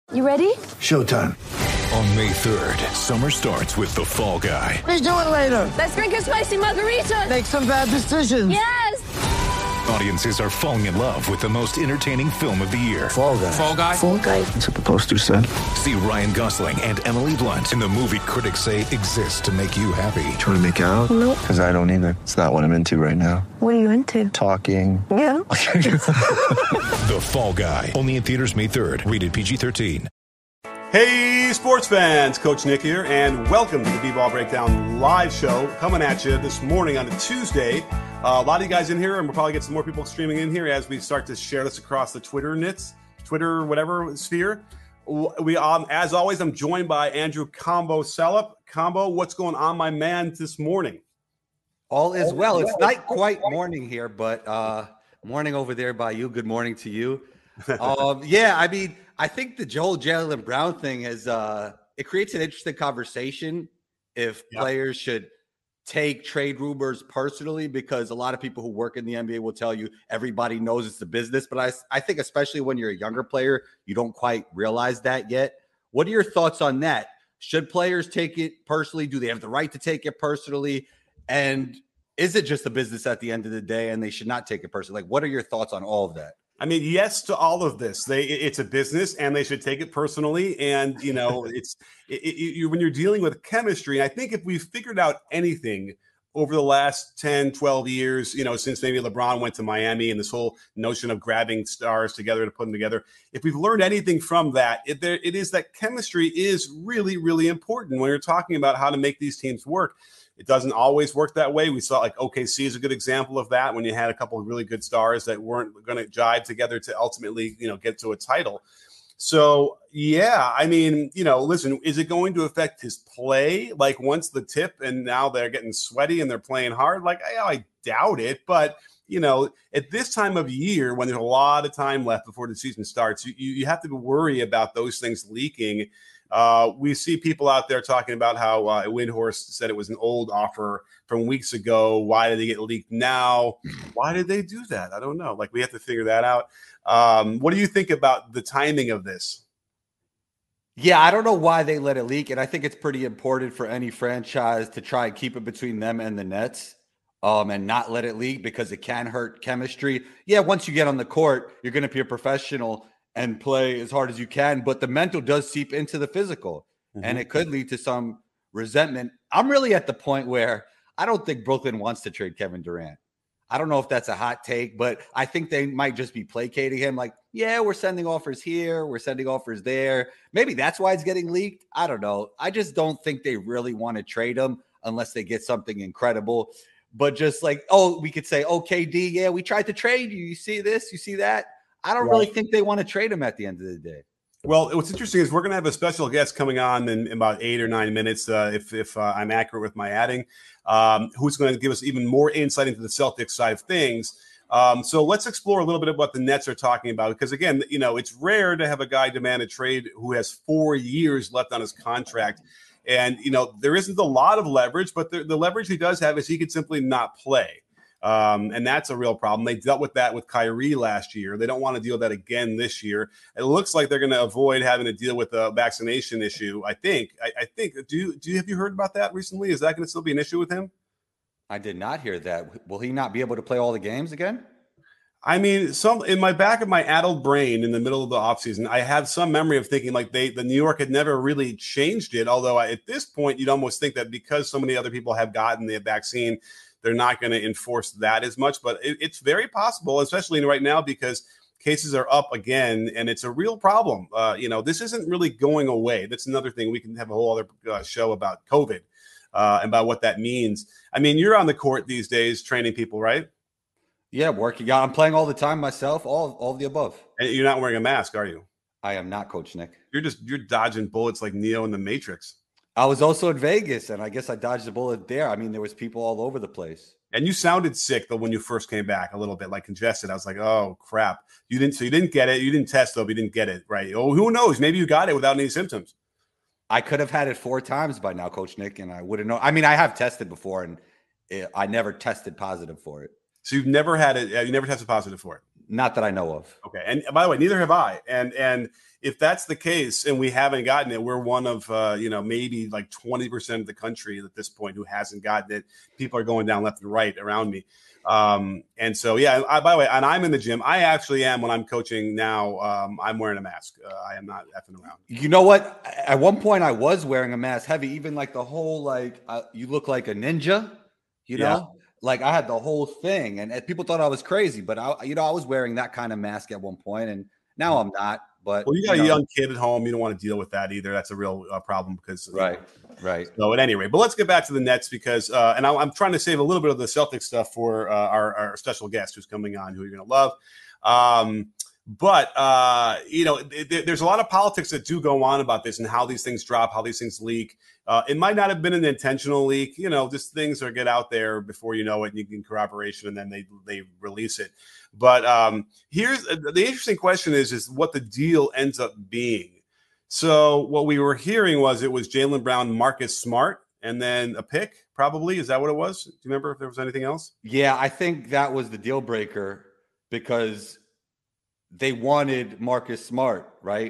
You ready? Showtime. On May 3rd, summer starts with The Fall Guy. Let's do it later. Let's drink a spicy margarita. Make some bad decisions. Yes! Audiences are falling in love with the most entertaining film of the year. Fall Guy. Fall Guy? Fall Guy. That's what the poster said. See Ryan Gosling and Emily Blunt in the movie critics say exists to make you happy. Trying to make it out? Nope. Because I don't either. It's not what I'm into right now. What are you into? Talking. Yeah. The Fall Guy. Only in theaters May 3rd. Rated PG-13. Hey, sports fans, Coach Nick here, and welcome to the B-Ball Breakdown live show coming at you this morning on a Tuesday. A lot of you guys in here, and we'll probably get some more people streaming in here as we start to share this across the Twitter, whatever sphere. We, as always, I'm joined by Andrew Combo Sellup. Combo, what's going on, my man, this morning? All is well. It's not quite morning here, but morning over there by you. Good morning to you. I think the Joel Jaylen Brown thing has it creates an interesting conversation if players should take trade rumors personally, because a lot of people who work in the NBA will tell you everybody knows it's a business. But I think especially when you're a younger player, you don't quite realize that yet. What are your thoughts on that? Should players take it personally? Do they have the right to take it personally? And is it just a business at the end of the day and they should not take it personally? Like, what are your thoughts on all of that? I mean, yes to all of this. It's a business, and they should take it personally. And you know, when you're dealing with chemistry. I think if we've figured out anything over the last 10, 12 years, you know, since maybe LeBron went to Miami and this whole notion of grabbing stars together to put them together, if we've learned anything from that, it is that chemistry is really, really important when you're talking about how to make these teams work. It doesn't always work that way. We saw like OKC is a good example of that when you had a couple of really good stars that weren't going to jive together to ultimately, you know, get to a title. So, yeah, I mean, you know, listen, is it going to affect his play? Like once the tip and now they're getting sweaty and they're playing hard? Like, I doubt it. But, you know, at this time of year, when there's a lot of time left before the season starts, you have to worry about those things leaking. We see people out there talking about how Windhorst said it was an old offer from weeks ago. Why did they get leaked now? Why did they do that? I don't know. Like, we have to figure that out. What do you think about the timing of this? Yeah, I don't know why they let it leak. And I think it's pretty important for any franchise to try and keep it between them and the Nets and not let it leak, because it can hurt chemistry. Yeah, once you get on the court, you're going to be a professional and play as hard as you can, but the mental does seep into the physical, and it could lead to some resentment. I'm really at the point where I don't think Brooklyn wants to trade Kevin Durant. I don't know if that's a hot take, but I think they might just be placating him. Like, yeah, we're sending offers here, we're sending offers there. Maybe that's why it's getting leaked. I don't know. I just don't think they really want to trade him unless they get something incredible. But just like, oh, we could say, oh, KD, yeah, we tried to trade you. You see this? You see that? I don't really think they want to trade him at the end of the day. Well, what's interesting is we're going to have a special guest coming on in about 8 or 9 minutes, if I'm accurate with my adding, who's going to give us even more insight into the Celtics side of things. So let's explore a little bit of what the Nets are talking about, because, again, you know, it's rare to have a guy demand a trade who has 4 years left on his contract. And, you know, there isn't a lot of leverage, but the leverage he does have is he could simply not play. And that's a real problem. They dealt with that with Kyrie last year. They don't want to deal with that again this year. It looks like they're going to avoid having to deal with the vaccination issue. I think. Do you have you heard about that recently? Is that going to still be an issue with him? I did not hear that. Will he not be able to play all the games again? I mean, in my back of my addled brain in the middle of the offseason, I have some memory of thinking like the New York had never really changed it. Although at this point, you'd almost think that because so many other people have gotten the vaccine, they're not going to enforce that as much. But it's very possible, especially right now, because cases are up again, and it's a real problem. You know, this isn't really going away. That's another thing. We can have a whole other show about COVID and about what that means. I mean, you're on the court these days training people, right? Yeah, working out. I'm playing all the time myself, all of the above. And you're not wearing a mask, are you? I am not, Coach Nick. You're dodging bullets like Neo in the Matrix. I was also in Vegas, and I guess I dodged a bullet there. I mean, there was people all over the place. And you sounded sick, though, when you first came back, a little bit like congested. I was like, oh, crap. You didn't get it. You didn't test, though, but you didn't get it, right? Oh, who knows? Maybe you got it without any symptoms. I could have had it 4 times by now, Coach Nick, and I wouldn't know. I mean, I have tested before, and I never tested positive for it. So you've never had it. You never tested positive for it. Not that I know of. Okay. And by the way, neither have I. And if that's the case and we haven't gotten it, we're one of, maybe like 20% of the country at this point who hasn't gotten it. People are going down left and right around me. And so, by the way, and I'm in the gym. I actually am when I'm coaching now. I'm wearing a mask. I am not effing around. You know what? At one point I was wearing a mask heavy, even like the whole, you look like a ninja, you know? Like I had the whole thing and people thought I was crazy, but I was wearing that kind of mask at one point and now I'm not. But well, you got a young kid at home. You don't want to deal with that either. That's a real problem because right. So at any rate, but let's get back to the Nets because, and I'm trying to save a little bit of the Celtics stuff for our special guest who's coming on, who you're going to love. There's a lot of politics that do go on about this and how these things drop, how these things leak. It might not have been an intentional leak, just things are get out there before you know it, and you get corroboration, and then they release it. But here's the interesting question is what the deal ends up being. So what we were hearing was it was Jaylen Brown, Marcus Smart, and then a pick, probably. Is that what it was? Do you remember if there was anything else? Yeah, I think that was the deal breaker because they wanted Marcus Smart, right?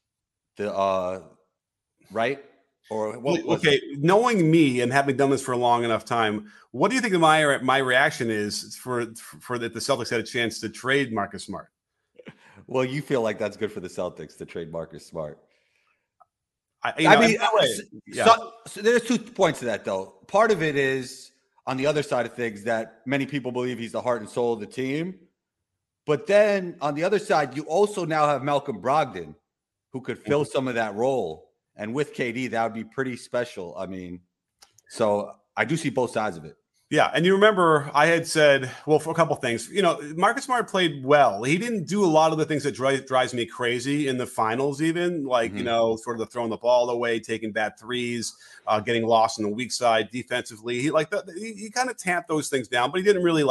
Right? Or what was okay, knowing me and having done this for a long enough time, what do you think my reaction is for that the Celtics had a chance to trade Marcus Smart? Well, you feel like that's good for the Celtics to trade Marcus Smart. So there's 2 points to that, though. Part of it is on the other side of things that many people believe he's the heart and soul of the team. But then on the other side, you also now have Malcolm Brogdon, who could fill some of that role. And with KD, that would be pretty special. I mean, so I do see both sides of it. Yeah, and you remember I had said, well, for a couple things, Marcus Smart played well. He didn't do a lot of the things that drives me crazy in the finals, even like, sort of the throwing the ball away, taking bad threes, getting lost on the weak side defensively. He kind of tamped those things down, but he didn't really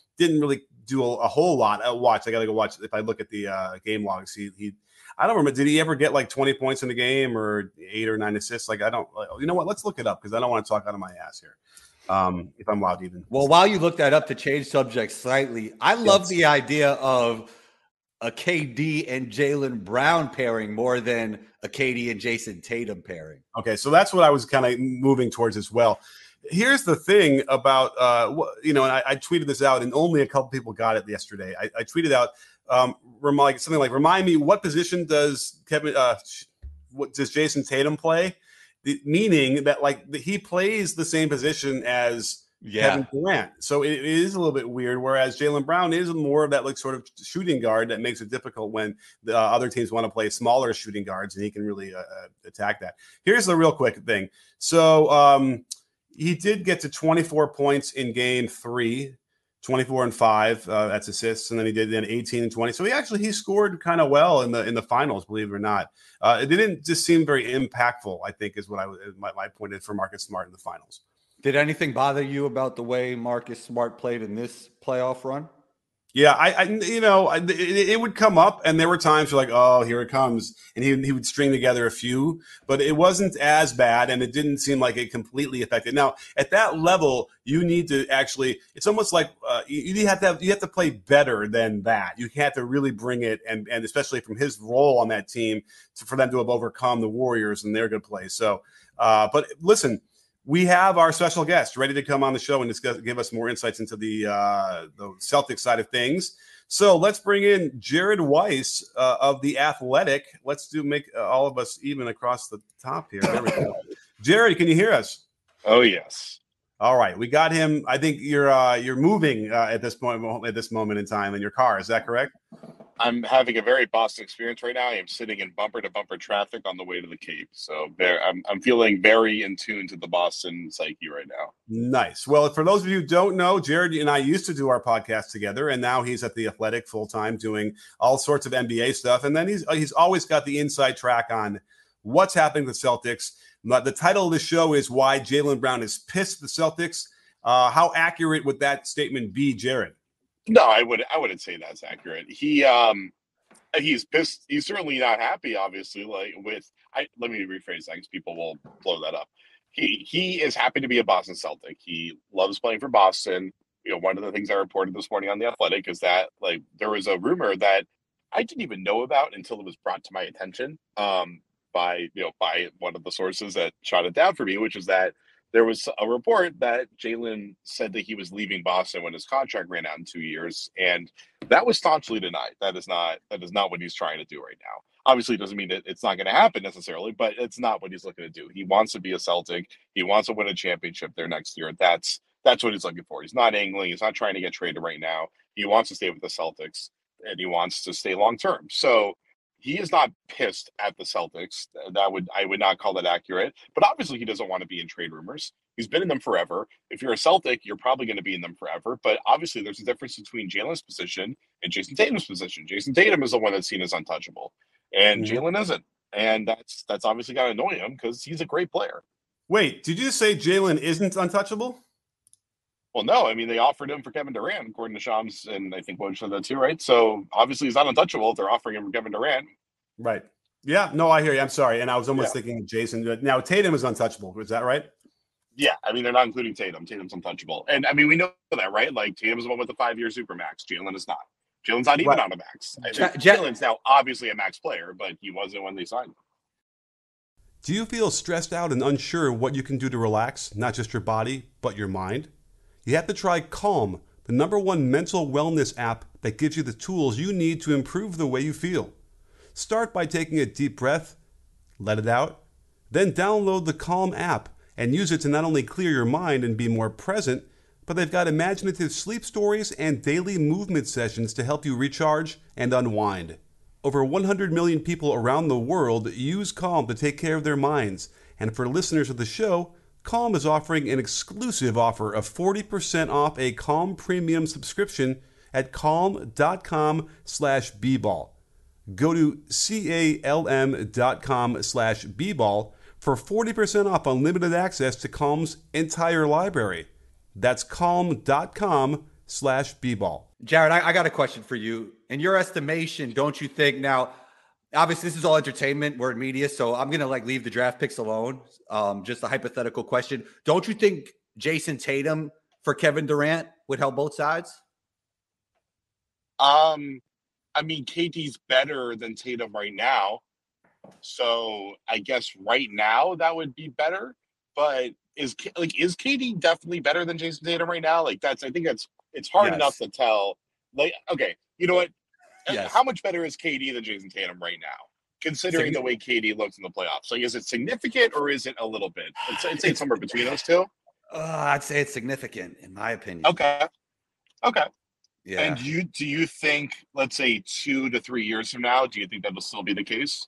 do a whole lot. I got to go watch. If I look at the game logs, I don't remember. Did he ever get like 20 points in the game or 8 or 9 assists? You know what? Let's look it up because I don't want to talk out of my ass here. If I'm allowed even. Well, while you look that up to change subject slightly, I love the idea of a KD and Jaylen Brown pairing more than a KD and Jason Tatum pairing. Okay, so that's what I was kind of moving towards as well. Here's the thing about, and I tweeted this out, and only a couple people got it yesterday. I tweeted out something like, remind me, what position does does Jason Tatum play? Meaning that he plays the same position as Kevin Durant. So it is a little bit weird, whereas Jaylen Brown is more of that sort of shooting guard that makes it difficult when the other teams want to play smaller shooting guards, and he can really attack that. Here's the real quick thing. So he did get to 24 points in game 3, 24 and 5. That's assists, and then he did 18 and 20. So he scored kind of well in the finals, believe it or not. It didn't just seem very impactful, I think, is what my point is for Marcus Smart in the finals. Did anything bother you about the way Marcus Smart played in this playoff run? Yeah, it would come up, and there were times you're like, oh, here it comes, and he would string together a few, but it wasn't as bad, and it didn't seem like it completely affected. Now, at that level, you need to actually, it's almost like you have to play better than that. You have to really bring it, and especially from his role on that team, for them to have overcome the Warriors and their good play. So, but listen. We have our special guest ready to come on the show and give us more insights into the Celtics side of things. So let's bring in Jared Weiss of The Athletic. Let's make all of us even across the top here. There we go. Jared, can you hear us? Oh, yes. All right. We got him. I think you're moving at this moment in time in your car. Is that correct? I'm having a very Boston experience right now. I am sitting in bumper-to-bumper traffic on the way to the Cape. So I'm feeling very in tune to the Boston psyche right now. Nice. Well, for those of you who don't know, Jared and I used to do our podcast together, and now he's at The Athletic full-time doing all sorts of NBA stuff. And then he's always got the inside track on what's happening with Celtics. The title of the show is Why Jaylen Brown is Pissed at the Celtics. How accurate would that statement be, Jared? No, I wouldn't say that's accurate. He's pissed. He's certainly not happy, obviously. Let me rephrase that because people will blow that up. He is happy to be a Boston Celtic. He loves playing for Boston. one of the things I reported this morning on The Athletic is that like there was a rumor that I didn't even know about until it was brought to my attention by one of the sources that shot it down for me, which is that there was a report that Jalen said that he was leaving Boston when his contract ran out in 2 years, and that was staunchly denied. That is not what he's trying to do right now. Obviously, it doesn't mean that it's not going to happen necessarily, but it's not what he's looking to do. He wants to be a Celtic. He wants to win a championship there next year. That's what he's looking for. He's not angling. He's not trying to get traded right now. He wants to stay with the Celtics, and he wants to stay long term. So he is not pissed at the Celtics. I would not call that accurate. But obviously, he doesn't want to be in trade rumors. He's been in them forever. If you're a Celtic, you're probably going to be in them forever. But obviously, there's a difference between Jalen's position and Jason Tatum's position. Jason Tatum is the one that's seen as untouchable, and Jalen isn't. And that's obviously got to annoy him because he's a great player. Wait, did you say Jalen isn't untouchable? Well, no. I mean, they offered him for Kevin Durant, according to Shams, and I think Woj said that too, right? So obviously, he's not untouchable if they're offering him for Kevin Durant. Right. Yeah. No, I hear you. I'm sorry. And I was almost thinking Jason. Now, Tatum is untouchable. Is that right? Yeah. I mean, they're not including Tatum. Tatum's untouchable. And I mean, we know that, right? Like, Tatum's the one with the 5-year Supermax. Jalen is not. Jalen's not even on a max. Jalen's now obviously a max player, but he wasn't when they signed him. Do you feel stressed out and unsure what you can do to relax, not just your body, but your mind? You have to try Calm, the #1 mental wellness app that gives you the tools you need to improve the way you feel. Start by taking a deep breath, let it out, then download the Calm app and use it to not only clear your mind and be more present, but they've got imaginative sleep stories and daily movement sessions to help you recharge and unwind. Over 100 million people around the world use Calm to take care of their minds, and for listeners of the show, Calm is offering an exclusive offer of 40% off a Calm Premium subscription at calm.com/bball. Go to calm.com/bball for 40% off unlimited access to Calm's entire library. That's calm.com/bball. Jared, I got a question for you. In your estimation, don't you think now, obviously this is all entertainment, we're in media, so I'm going to leave the draft picks alone. Just a hypothetical question. Don't you think Jason Tatum for Kevin Durant would help both sides? I mean, KD's better than Tatum right now. So I guess right now that would be better. But is KD definitely better than Jason Tatum right now? I think it's hard enough to tell. Okay, you know what? Yes. How much better is KD than Jason Tatum right now, considering the way KD looks in the playoffs? Is it significant or is it a little bit? I'd say it's somewhere between those two. I'd say it's significant, in my opinion. Okay. Yeah. And do you think, let's say 2 to 3 years from now, do you think that will still be the case?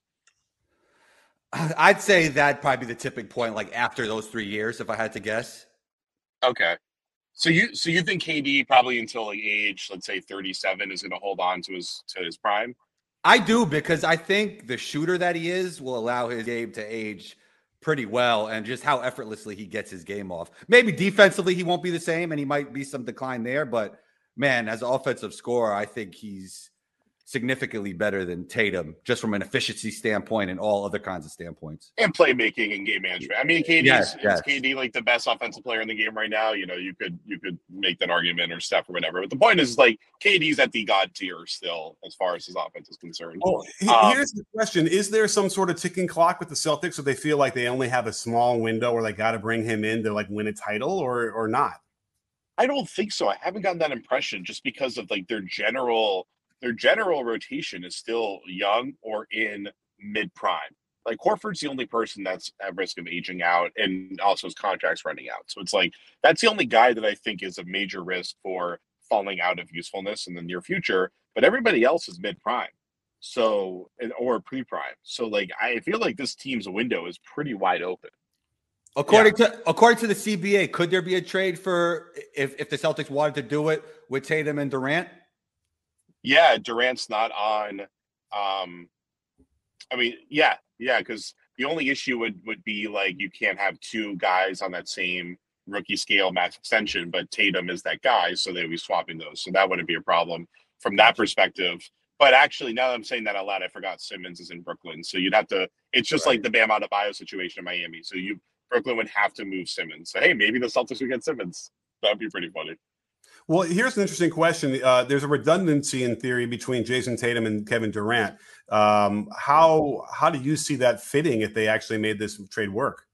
I'd say that'd probably be the tipping point, after those 3 years, if I had to guess. Okay. So you think KD probably until age, let's say 37, is going to hold on to his prime? I do, because I think the shooter that he is will allow his game to age pretty well, and just how effortlessly he gets his game off. Maybe defensively he won't be the same, and he might be some decline there, but man, as an offensive scorer, I think he's significantly better than Tatum, just from an efficiency standpoint and all other kinds of standpoints. And playmaking and game management. I mean, KD yes. is KD the best offensive player in the game right now? You could make that argument, or Steph or whatever. But the point is, KD's at the god tier still, as far as his offense is concerned. Well, here's the question: is there some sort of ticking clock with the Celtics, so they feel like they only have a small window where they got to bring him in to win a title, or not? I don't think so. I haven't gotten that impression, just because of their general rotation is still young or in mid-prime. Horford's the only person that's at risk of aging out, and also his contract's running out. So it's that's the only guy that I think is a major risk for falling out of usefulness in the near future. But everybody else is mid-prime, or pre-prime. So I feel like this team's window is pretty wide open. According to the CBA, could there be a trade for if the Celtics wanted to do it with Tatum and Durant? Yeah, Durant's not on. Because the only issue would be you can't have two guys on that same rookie scale max extension, but Tatum is that guy, so they'd be swapping those. So that wouldn't be a problem from that perspective. But actually, now that I'm saying that out loud, I forgot Simmons is in Brooklyn. So you'd have to. It's just like the Bam Adebayo situation in Miami. So Brooklyn would have to move Simmons. So hey, maybe the Celtics would get Simmons. That'd be pretty funny. Well, here's an interesting question. There's a redundancy in theory between Jason Tatum and Kevin Durant. How do you see that fitting if they actually made this trade work?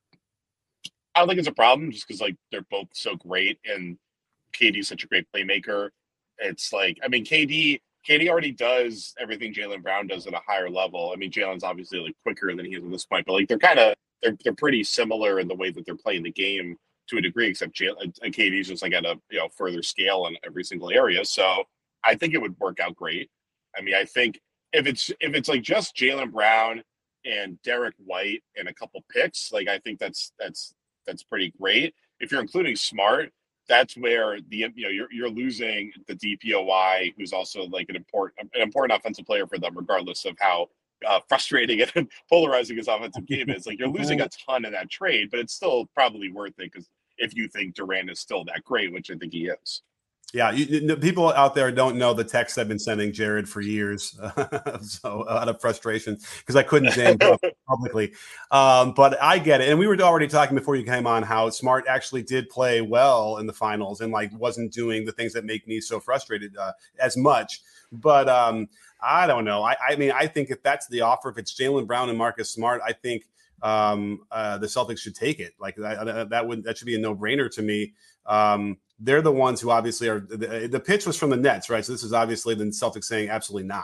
I don't think it's a problem just because like they're both so great and KD's such a great playmaker. It's like, I mean, KD already does everything Jaylen Brown does at a higher level. I mean, Jaylen's obviously like quicker than he is at this point, but like they're pretty similar in the way that they're playing the game to a degree, except KD's just like at a further scale in every single area. So I think it would work out great. I mean, I think if it's like just Jaylen Brown and Derek White and a couple picks, like I think that's pretty great. If you're including Smart, that's where you're losing the DPOY, who's also like an important offensive player for them, regardless of how frustrating and polarizing his offensive game is. Like you're losing a ton in that trade, but it's still probably worth it because if you think Durant is still that great, which I think he is. Yeah, people out there don't know the text I've been sending Jared for years, so out of frustration because I couldn't name publicly. But I get it, and we were already talking before you came on how Smart actually did play well in the finals and like wasn't doing the things that make me so frustrated as much. But I don't know. I mean, I think if that's the offer, if it's Jaylen Brown and Marcus Smart, I think the Celtics should take it. Like that should be a no-brainer to me. They're the ones who obviously are the pitch was from the Nets, right? So this is obviously the Celtics saying absolutely not.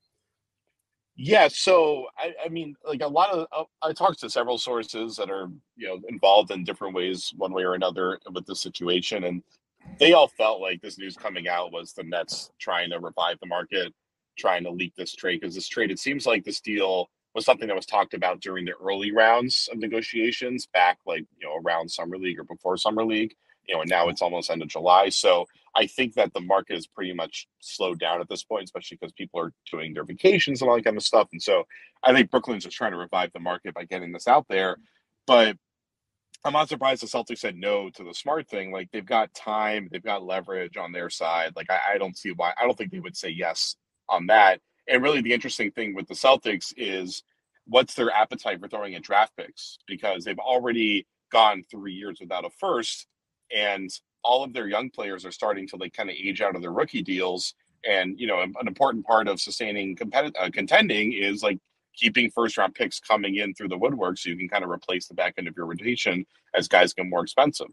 Yeah. So, I mean, like a lot of, I talked to several sources that are, involved in different ways, one way or another with this situation. And they all felt like this news coming out was the Nets trying to revive the market, trying to leak this trade. Because this trade, it seems like this deal was something that was talked about during the early rounds of negotiations back like, around Summer League or before Summer League. And now it's almost end of July. So I think that the market is pretty much slowed down at this point, especially because people are doing their vacations and all that kind of stuff. And so I think Brooklyn's just trying to revive the market by getting this out there. But I'm not surprised the Celtics said no to the Smart thing. Like they've got time, they've got leverage on their side. Like I don't see why. I don't think they would say yes on that. And really the interesting thing with the Celtics is what's their appetite for throwing in draft picks, because they've already gone 3 years without a first. And all of their young players are starting to like kind of age out of their rookie deals. And, an important part of sustaining contending is like keeping first round picks coming in through the woodwork so you can kind of replace the back end of your rotation as guys get more expensive.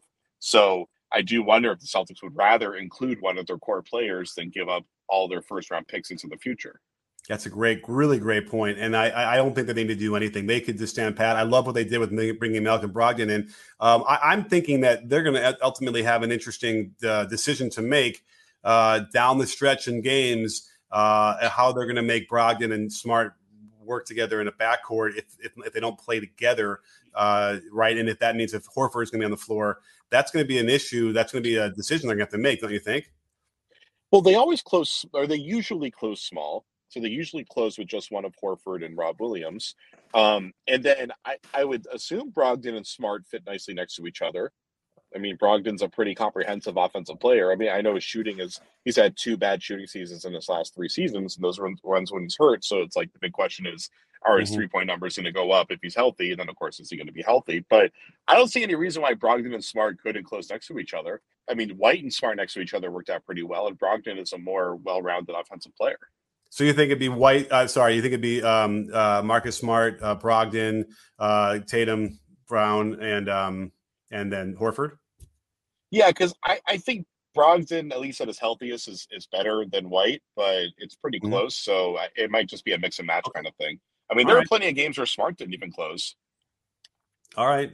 So I do wonder if the Celtics would rather include one of their core players than give up all their first round picks into the future. That's a really great point. And I don't think that they need to do anything. They could just stand pat. I love what they did with bringing Malcolm Brogdon in. I'm thinking that they're going to ultimately have an interesting decision to make down the stretch in games, how they're going to make Brogdon and Smart work together in a backcourt if they don't play together, right? And if that means if Horford is going to be on the floor, that's going to be an issue. That's going to be a decision they're going to have to make, don't you think? Well, they usually close small. So they usually close with just one of Horford and Rob Williams. And then I would assume Brogdon and Smart fit nicely next to each other. I mean, Brogdon's a pretty comprehensive offensive player. I mean, I know his shooting he's had 2 bad shooting seasons in his last 3 seasons, and those were ones when he's hurt. So it's like the big question is, are his 3-point numbers going to go up if he's healthy? And then, of course, is he going to be healthy? But I don't see any reason why Brogdon and Smart couldn't close next to each other. I mean, White and Smart next to each other worked out pretty well, and Brogdon is a more well-rounded offensive player. So you think it'd be White? You think it'd be Marcus Smart, Brogdon, Tatum, Brown, and then Horford? Yeah, because I think Brogdon, at least at his healthiest, is better than White, but it's pretty close. So it might just be a mix and match kind of thing. I mean, there are plenty of games where Smart didn't even close. All right.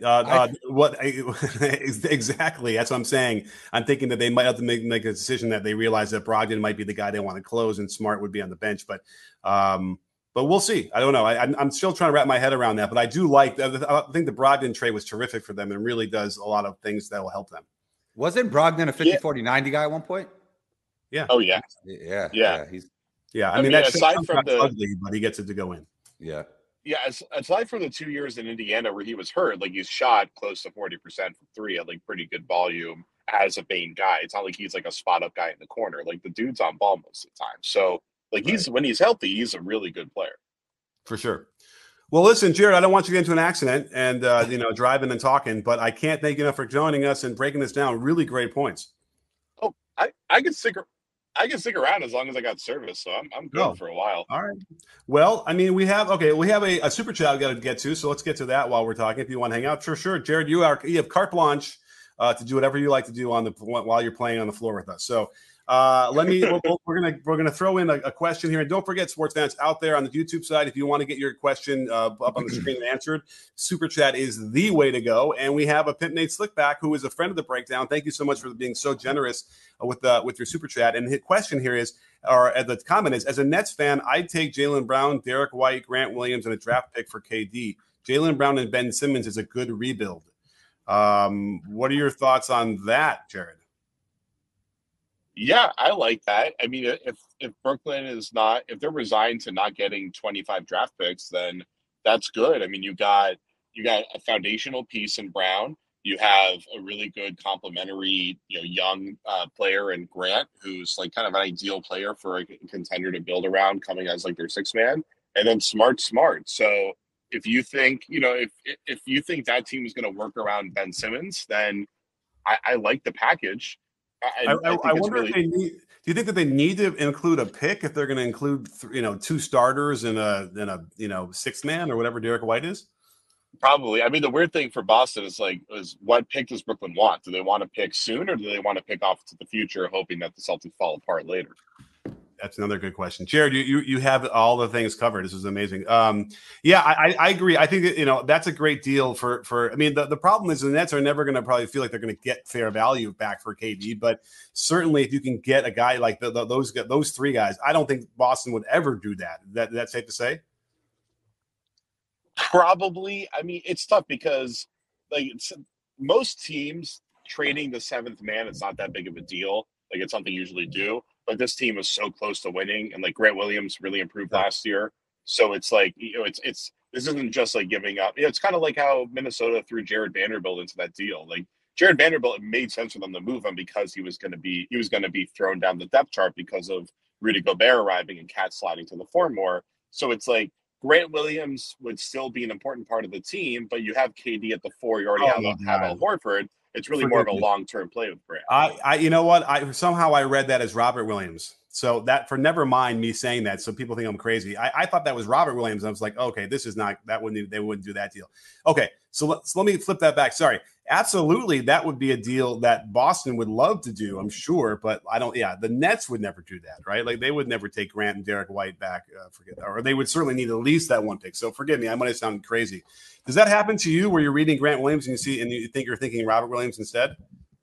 Exactly? That's what I'm saying. I'm thinking that they might have to make a decision that they realize that Brogdon might be the guy they want to close and Smart would be on the bench. But we'll see. I don't know. I'm still trying to wrap my head around that. But I do I think the Brogdon trade was terrific for them and really does a lot of things that will help them. Wasn't Brogdon a 50-40-90 guy at one point? Yeah. Oh, yeah. Yeah. I mean that's aside from the ugly, but he gets it to go in. Yeah. Yeah, aside from the 2 years in Indiana where he was hurt, like he's shot close to 40% from 3 at like pretty good volume as a main guy. It's not like he's like a spot up guy in the corner. Like the dude's on ball most of the time. So like when he's healthy, he's a really good player. For sure. Well, listen, Jared, I don't want you to get into an accident and driving and talking, but I can't thank you enough for joining us and breaking this down. Really great points. Oh, I can stick. I can stick around as long as I got service, so I'm good for a while. All right. Well, I mean, we have a super chat we got to get to, so let's get to that while we're talking. If you want to hang out, sure. Jared, you have carte blanche to do whatever you like to do while you're playing on the floor with us. So we're gonna throw in a question here, and don't forget, sports fans out there on the YouTube side, if you want to get your question up on the screen and answered, super chat is the way to go. And we have a Pimp Nate Slickback, who is a friend of the breakdown. Thank you so much for being so generous with your super chat. And his question here is, or the comment is, as a Nets fan, I'd take Jaylen Brown, Derek White, Grant Williams, and a draft pick for KD. Jaylen Brown and Ben Simmons is a good rebuild. What are your thoughts on that, Jared? Yeah, I like that. I mean, if Brooklyn is not, if they're resigned to not getting 25 draft picks, then that's good. I mean, you got a foundational piece in Brown. You have a really good complementary, young player in Grant, who's like kind of an ideal player for a contender to build around, coming as like their sixth man, and then Smart. So if you think, if you think that team is going to work around Ben Simmons, then I like the package. I wonder if they need. Do you think that they need to include a pick if they're going to include, two starters and a sixth man or whatever Derek White is? Probably. I mean, the weird thing for Boston is what pick does Brooklyn want? Do they want to pick soon, or do they want to pick off to the future, hoping that the Celtics fall apart later? That's another good question, Jared. You have all the things covered. This is amazing. I agree. I think that, that's a great deal for. I mean, the problem is the Nets are never going to probably feel like they're going to get fair value back for KD, but certainly if you can get a guy like those three guys, I don't think Boston would ever do that. That's safe to say. Probably. I mean, it's tough because most teams trading the seventh man, it's not that big of a deal. Like, it's something you usually do. But this team was so close to winning, and Grant Williams really improved last year. So it's this isn't just giving up. It's kind of like how Minnesota threw Jared Vanderbilt into that deal. Jared Vanderbilt, it made sense for them to move him because he was going to be thrown down the depth chart because of Rudy Gobert arriving and Cat sliding to the floor more. So it's Grant Williams would still be an important part of the team, but you have KD at the four. You already have Al Horford. It's really more of a long-term play with Grant. You know what? I read that as Robert Williams. So that, for never mind me saying that, so people think I'm crazy. I thought that was Robert Williams. I was like, okay, this is not that. They wouldn't do that deal. Okay, so let me flip that back. Sorry, absolutely, that would be a deal that Boston would love to do, I'm sure, but I don't. Yeah, the Nets would never do that, right? They would never take Grant and Derek White back. Or they would certainly need at least that one pick. So forgive me, I might have sounded crazy. Does that happen to you where you're reading Grant Williams and you think you're thinking Robert Williams instead?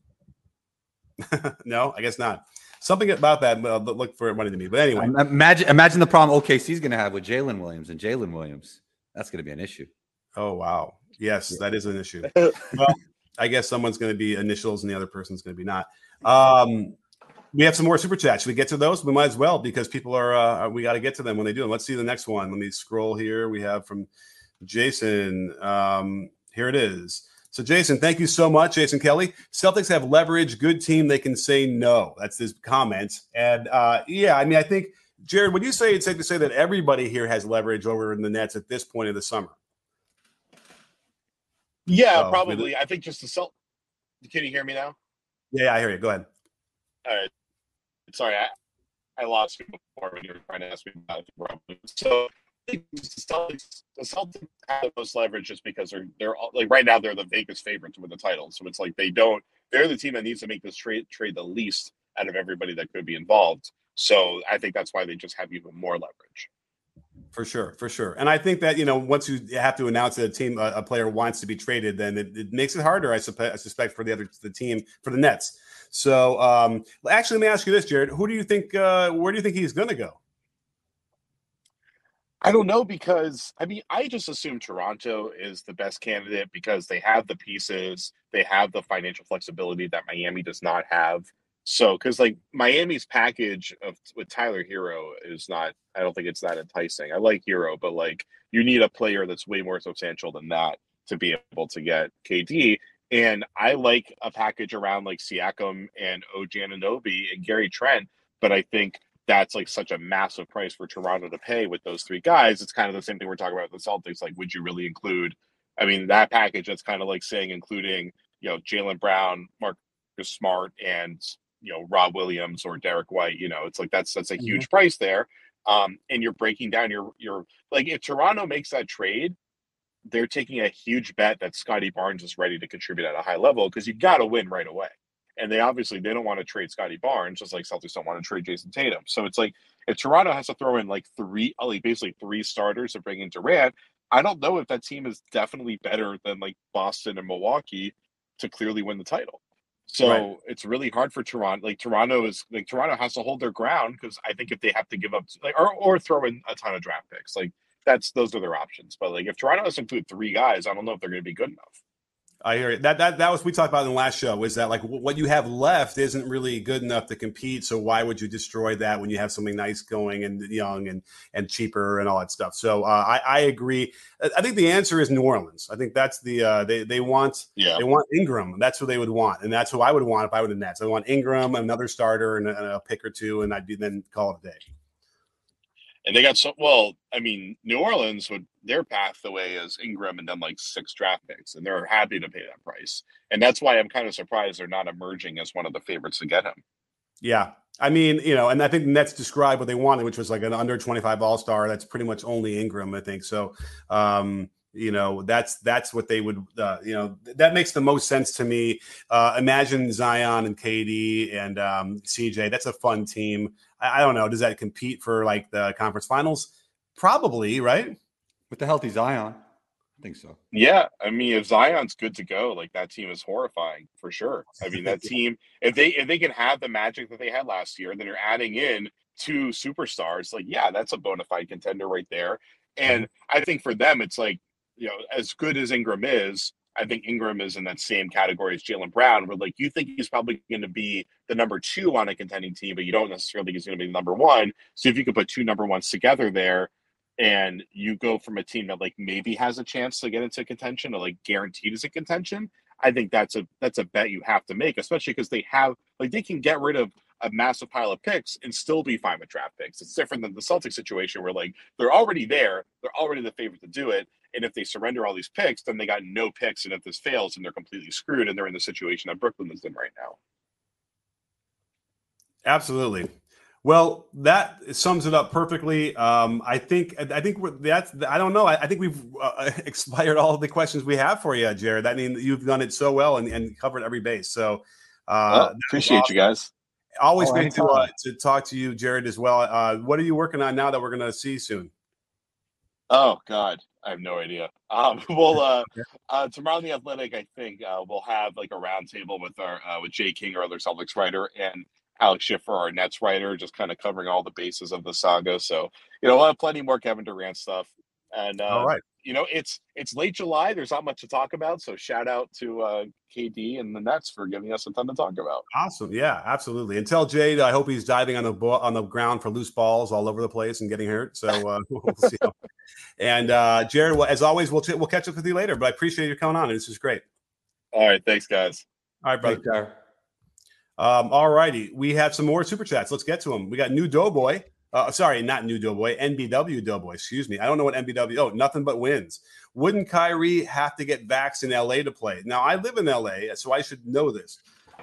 No, I guess not. Something about that look for it running to me. But anyway. Imagine the problem OKC's going to have with Jalen Williams and Jalen Williams. That's going to be an issue. Oh, wow. Yes, that is an issue. Well, I guess someone's going to be initials and the other person's going to be not. We have some more super chats. Should we get to those? We might as well, because people are we got to get to them when they do them. Let's see the next one. Let me scroll here. We have from Jason. Here it is. So, Jason, thank you so much, Jason Kelly. Celtics have leverage. Good team. They can say no. That's his comment. And, I think, Jared, would you say it's safe to say that everybody here has leverage over in the Nets at this point of the summer? Yeah, probably. I think just the Celtics. Can you hear me now? Yeah, I hear you. Go ahead. All right. Sorry, I lost you before when you were trying to ask me about it. So, the Celtics have the most leverage just because they're right now they're the Vegas favorite to win the title. So it's they're the team that needs to make this trade the least out of everybody that could be involved. So I think that's why they just have even more leverage. For sure. And I think that, once you have to announce that a player wants to be traded, then it makes it harder, I suspect, for the team, for the Nets. So actually, let me ask you this, Jared. Who do you think, where do you think he's going to go? I don't know, because I just assume Toronto is the best candidate because they have the pieces, they have the financial flexibility that Miami does not have. So, because Miami's package with Tyler Hero is not, I don't think it's that enticing. I like Hero, but you need a player that's way more substantial than that to be able to get KD. And I like a package around Siakam and OG Anunoby and Gary Trent, but I think that's such a massive price for Toronto to pay with those three guys. It's kind of the same thing we're talking about with the Celtics. Would you really include, that package? That's kind of saying including, Jaylen Brown, Marcus Smart, and Rob Williams or Derek White. It's like that's a huge price there. And you're breaking down your like if Toronto makes that trade, they're taking a huge bet that Scotty Barnes is ready to contribute at a high level because you got to win right away. And they don't want to trade Scotty Barnes, just like Celtics don't want to trade Jason Tatum. So it's like if Toronto has to throw in basically three starters to bring in Durant, I don't know if that team is definitely better than like Boston and Milwaukee to clearly win the title. So It's really hard for Toronto. Toronto has to hold their ground because I think if they have to give up or throw in a ton of draft picks, those are their options. But if Toronto has to include three guys, I don't know if they're going to be good enough. I hear it. That was we talked about in the last show. Was that what you have left isn't really good enough to compete? So why would you destroy that when you have something nice going and young and cheaper and all that stuff? So I agree. I think the answer is New Orleans. I think that's they want Ingram. That's who they would want, and that's who I would want if I were the Nets. I want Ingram, another starter, and a pick or two, and I'd then call it a day. And they got New Orleans their path the way is Ingram and then 6 draft picks, and they're happy to pay that price. And that's why I'm kind of surprised they're not emerging as one of the favorites to get him. Yeah. And I think the Nets described what they wanted, which was an under 25 all-star. That's pretty much only Ingram, I think. So, that's what they would, that makes the most sense to me. Imagine Zion and KD and CJ. That's a fun team. I don't know. Does that compete for the conference finals? Probably, right? With the healthy Zion. I think so. Yeah. If Zion's good to go, that team is horrifying for sure. That team, if they can have the magic that they had last year, then you're adding in 2 superstars, that's a bona fide contender right there. And I think for them, it's as good as Ingram is, I think Ingram is in that same category as Jaylen Brown, where you think he's probably going to be the number 2 on a contending team, but you don't necessarily think he's going to be the number 1. So if you could put 2 number 1s together there, and you go from a team that maybe has a chance to get into contention or guaranteed is a contention, I think that's a bet you have to make, especially because they have they can get rid of a massive pile of picks and still be fine with draft picks. It's different than the Celtics situation where they're already there, they're already the favorite to do it. And if they surrender all these picks, then they got no picks. And if this fails, then they're completely screwed. And they're in the situation that Brooklyn is in right now. Absolutely. Well, that sums it up perfectly. I think I don't know. I think we've expired all of the questions we have for you, Jared. I mean, you've done it so well and covered every base. So appreciate awesome. You guys. Always great to talk to you, Jared, as well. What are you working on now that we're going to see soon? Oh, God. I have no idea. Tomorrow on The Athletic, I think we'll have a roundtable with Jay King, our other Celtics writer, and Alex Schiffer, our Nets writer, just kind of covering all the bases of the saga. So, we'll have plenty more Kevin Durant stuff. And, all right. It's late July. There's not much to talk about. So shout out to KD and the Nets for giving us a ton to talk about. Awesome. Yeah, absolutely. And tell Jade, I hope he's diving on the ground for loose balls all over the place and getting hurt. So we'll see. And Jared, as always, we'll catch up with you later, but I appreciate you coming on. This is great. All right. Thanks, guys. All right, brother. All righty. We have some more super chats. Let's get to them. We got New Doughboy. Sorry, not New Doughboy, NBW Doughboy. Excuse me. I don't know what NBW. Oh, nothing but wins. Wouldn't Kyrie have to get vaxxed in LA to play? Now, I live in LA, so I should know this.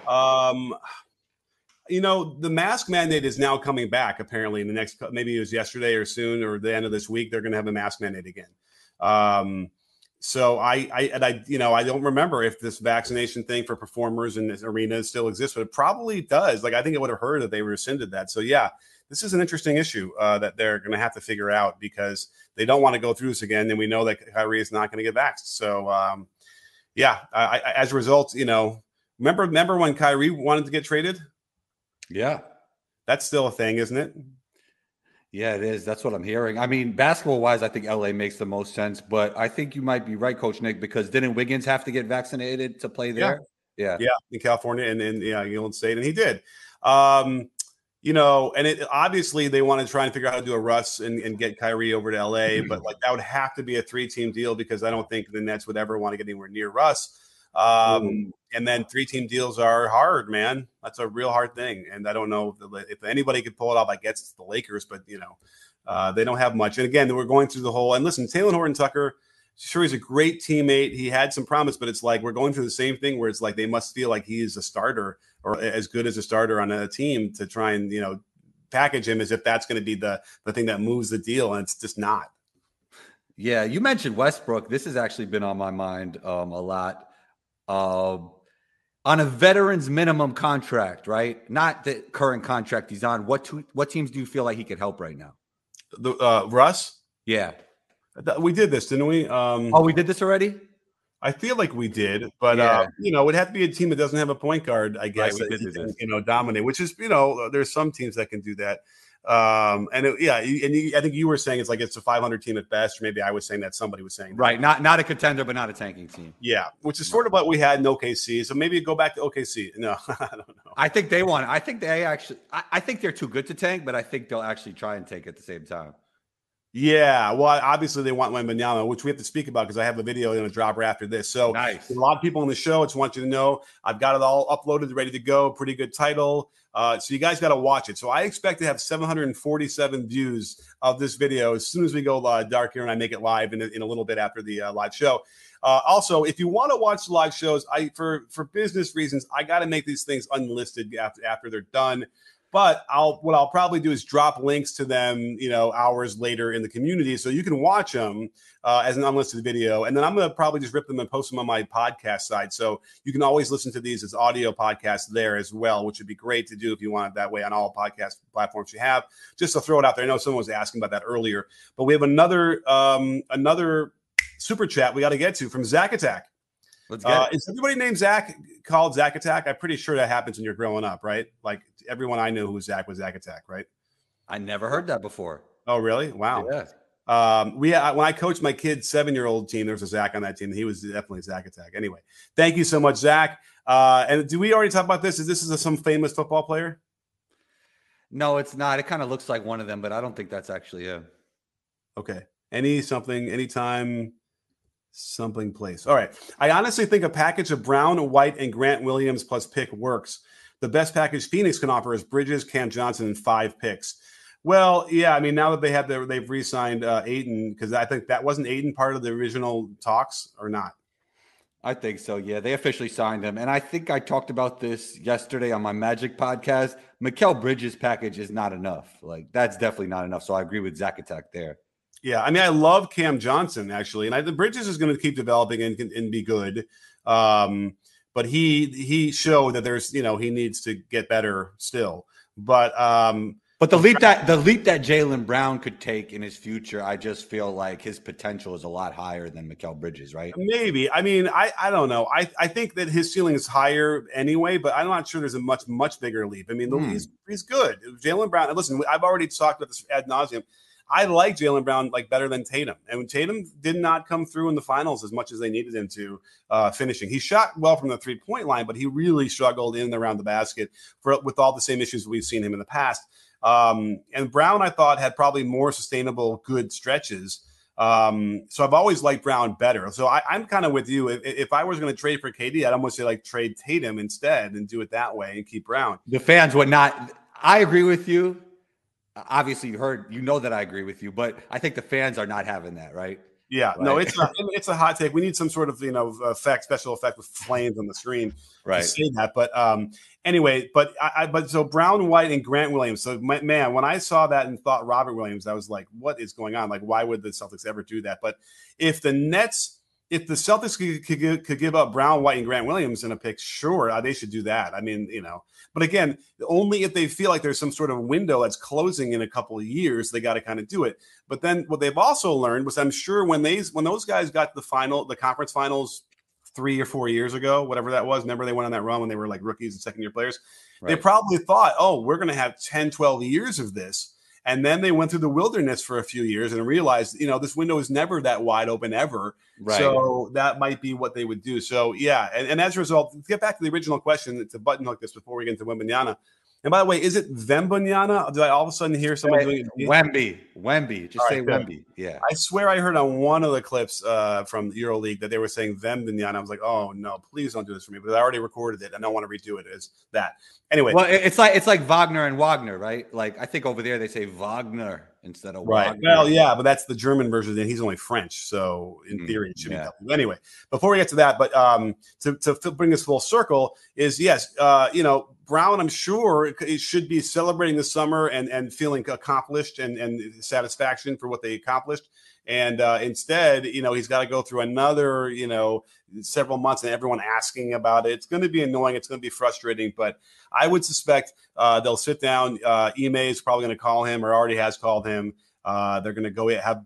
The mask mandate is now coming back, apparently, in the next, maybe it was yesterday or soon or the end of this week, they're going to have a mask mandate again. So I don't remember if this vaccination thing for performers in this arena still exists, but it probably does. I think I would have heard that they rescinded that. So yeah, this is an interesting issue that they're going to have to figure out because they don't want to go through this again. And we know that Kyrie is not going to get vaxxed. So as a result, remember when Kyrie wanted to get traded? Yeah. That's still a thing, isn't it? Yeah, it is. That's what I'm hearing. I mean, basketball-wise, I think LA makes the most sense, but I think you might be right, Coach Nick, because didn't Wiggins have to get vaccinated to play there? Yeah, in California and Golden State, and he did. And it obviously they want to try and figure out how to do a Russ and get Kyrie over to LA, but that would have to be a 3-team deal because I don't think the Nets would ever want to get anywhere near Russ. And then 3-team deals are hard, man. That's a real hard thing. And I don't know if anybody could pull it off. I guess it's the Lakers, but they don't have much. And again, we're going through the whole, and listen, Taylor Horton Tucker, Sure, he's a great teammate. He had some promise, but it's like we're going through the same thing where it's like they must feel like he is a starter or as good as a starter on a team to try and, package him as if that's going to be the thing that moves the deal. And it's just not. Yeah, you mentioned Westbrook. This has actually been on my mind a lot. On a veteran's minimum contract, right? Not the current contract he's on. What teams do you feel like he could help right now? Russ? Yeah. We did this, didn't we? We did this already? I feel like we did, but Yeah. it would have to be a team that doesn't have a point guard, I guess, Right, we that did do this. can, dominate. Which is, there's some teams that can do that. I think you were saying it's a 500 team at best, or maybe I was saying that somebody was saying that. Right, not a contender, but not a tanking team. Yeah, which is sort of what we had in OKC. So maybe go back to OKC. No, I don't know. I think they want. I think they actually. I think they're too good to tank, but I think they'll actually try and take at the same time. Yeah, well, obviously they want Wembanyama, which we have to speak about because I have a video going to drop right after this. So nice. A lot of people on the show. I just want you to know I've got it all uploaded, ready to go. Pretty good title. So you guys got to watch it. So I expect to have 747 views of this video as soon as we go dark here and I make it live in a little bit after the live show. Also, if you want to watch the live shows, for business reasons, I got to make these things unlisted after they're done. But what I'll probably do is drop links to them, hours later in the community, so you can watch them as an unlisted video. And then I'm going to probably just rip them and post them on my podcast side. So you can always listen to these as audio podcasts there as well, which would be great to do if you want it that way on all podcast platforms you have. Just to throw it out there. I know someone was asking about that earlier, but we have another super chat we got to get to from Zach Attack. Let's get it. Is everybody named Zach called Zach Attack? I'm pretty sure that happens when you're growing up, right? Like everyone I knew who was Zach Attack, right? I never heard that before. Oh, really? Wow. Yeah. When I coached my kid's 7-year-old team, there was a Zach on that team. He was definitely Zach Attack. Anyway, thank you so much, Zach. And do we already talk about this? Is this some famous football player? No, it's not. It kind of looks like one of them, but I don't think that's actually him. Okay. Anytime. Something place. All right. I honestly think a package of Brown, White, and Grant Williams plus pick works. The best package Phoenix can offer is Bridges, Cam Johnson, and 5 picks. Well, yeah. I mean, now that they've re-signed Ayton, because I think that wasn't Ayton part of the original talks or not. I think so. Yeah, they officially signed him, and I think I talked about this yesterday on my Magic podcast. Mikal Bridges' package is not enough. Like that's definitely not enough. So I agree with Zach Attack there. Yeah, I mean, I love Cam Johnson actually, and the Bridges is going to keep developing and be good. But he showed that there's he needs to get better still. But the leap that Jaylen Brown could take in his future, I just feel like his potential is a lot higher than Mikal Bridges, right? Maybe. I mean, I don't know. I think that his ceiling is higher anyway, but I'm not sure there's a much bigger leap. I mean, he's good. Jaylen Brown. Listen, I've already talked about this ad nauseum. I like Jaylen Brown better than Tatum. And Tatum did not come through in the finals as much as they needed him to finishing. He shot well from the 3-point line, but he really struggled in and around the basket with all the same issues we've seen him in the past. And Brown, I thought, had probably more sustainable, good stretches. So I've always liked Brown better. So I'm kind of with you. If I was going to trade for KD, I'd almost say trade Tatum instead and do it that way and keep Brown. The fans would not. I agree with you. Obviously, that I agree with you, but I think the fans are not having that, right? Yeah, no, it's a hot take. We need some sort of special effect with flames on the screen, right? To say that, but anyway, so Brown, White, and Grant Williams. So man, when I saw that and thought Robert Williams, I was like, what is going on? Like, why would the Celtics ever do that? But if the Celtics could give up Brown, White, and Grant Williams in a pick, sure, they should do that. I mean, but again, only if they feel like there's some sort of window that's closing in a couple of years, they got to kind of do it. But then what they've also learned was, I'm sure when those guys got the conference finals 3 or 4 years ago, whatever that was, remember they went on that run when they were like rookies and second-year players? Right. They probably thought, oh, we're going to have 10, 12 years of this. And then they went through the wilderness for a few years and realized, this window is never that wide open ever. Right. So that might be what they would do. So, yeah. And as a result, to get back to the original question, to buttonhook this before we get into Wembanyama. And by the way, is it Vembanyama? Did I all of a sudden hear someone doing it? Wemby. Just say Wemby. Yeah. I swear I heard on one of the clips from EuroLeague that they were saying Vembanyama. I was like, oh, no, please don't do this for me. But I already recorded it. I don't want to redo it as that. Anyway. Well, it's like Wagner and Wagner, right? Like, I think over there they say Wagner. instead of Right. Wagner. Well, yeah, but that's the German version, and he's only French, so in theory it should be W. Anyway, before we get to that, but to bring this full circle is yes, Brown, I'm sure it should be celebrating the summer and feeling accomplished and satisfaction for what they accomplished. And instead, he's got to go through another, several months and everyone asking about it. It's going to be annoying. It's going to be frustrating. But I would suspect they'll sit down. Ime is probably going to call him or already has called him. They're going to go have,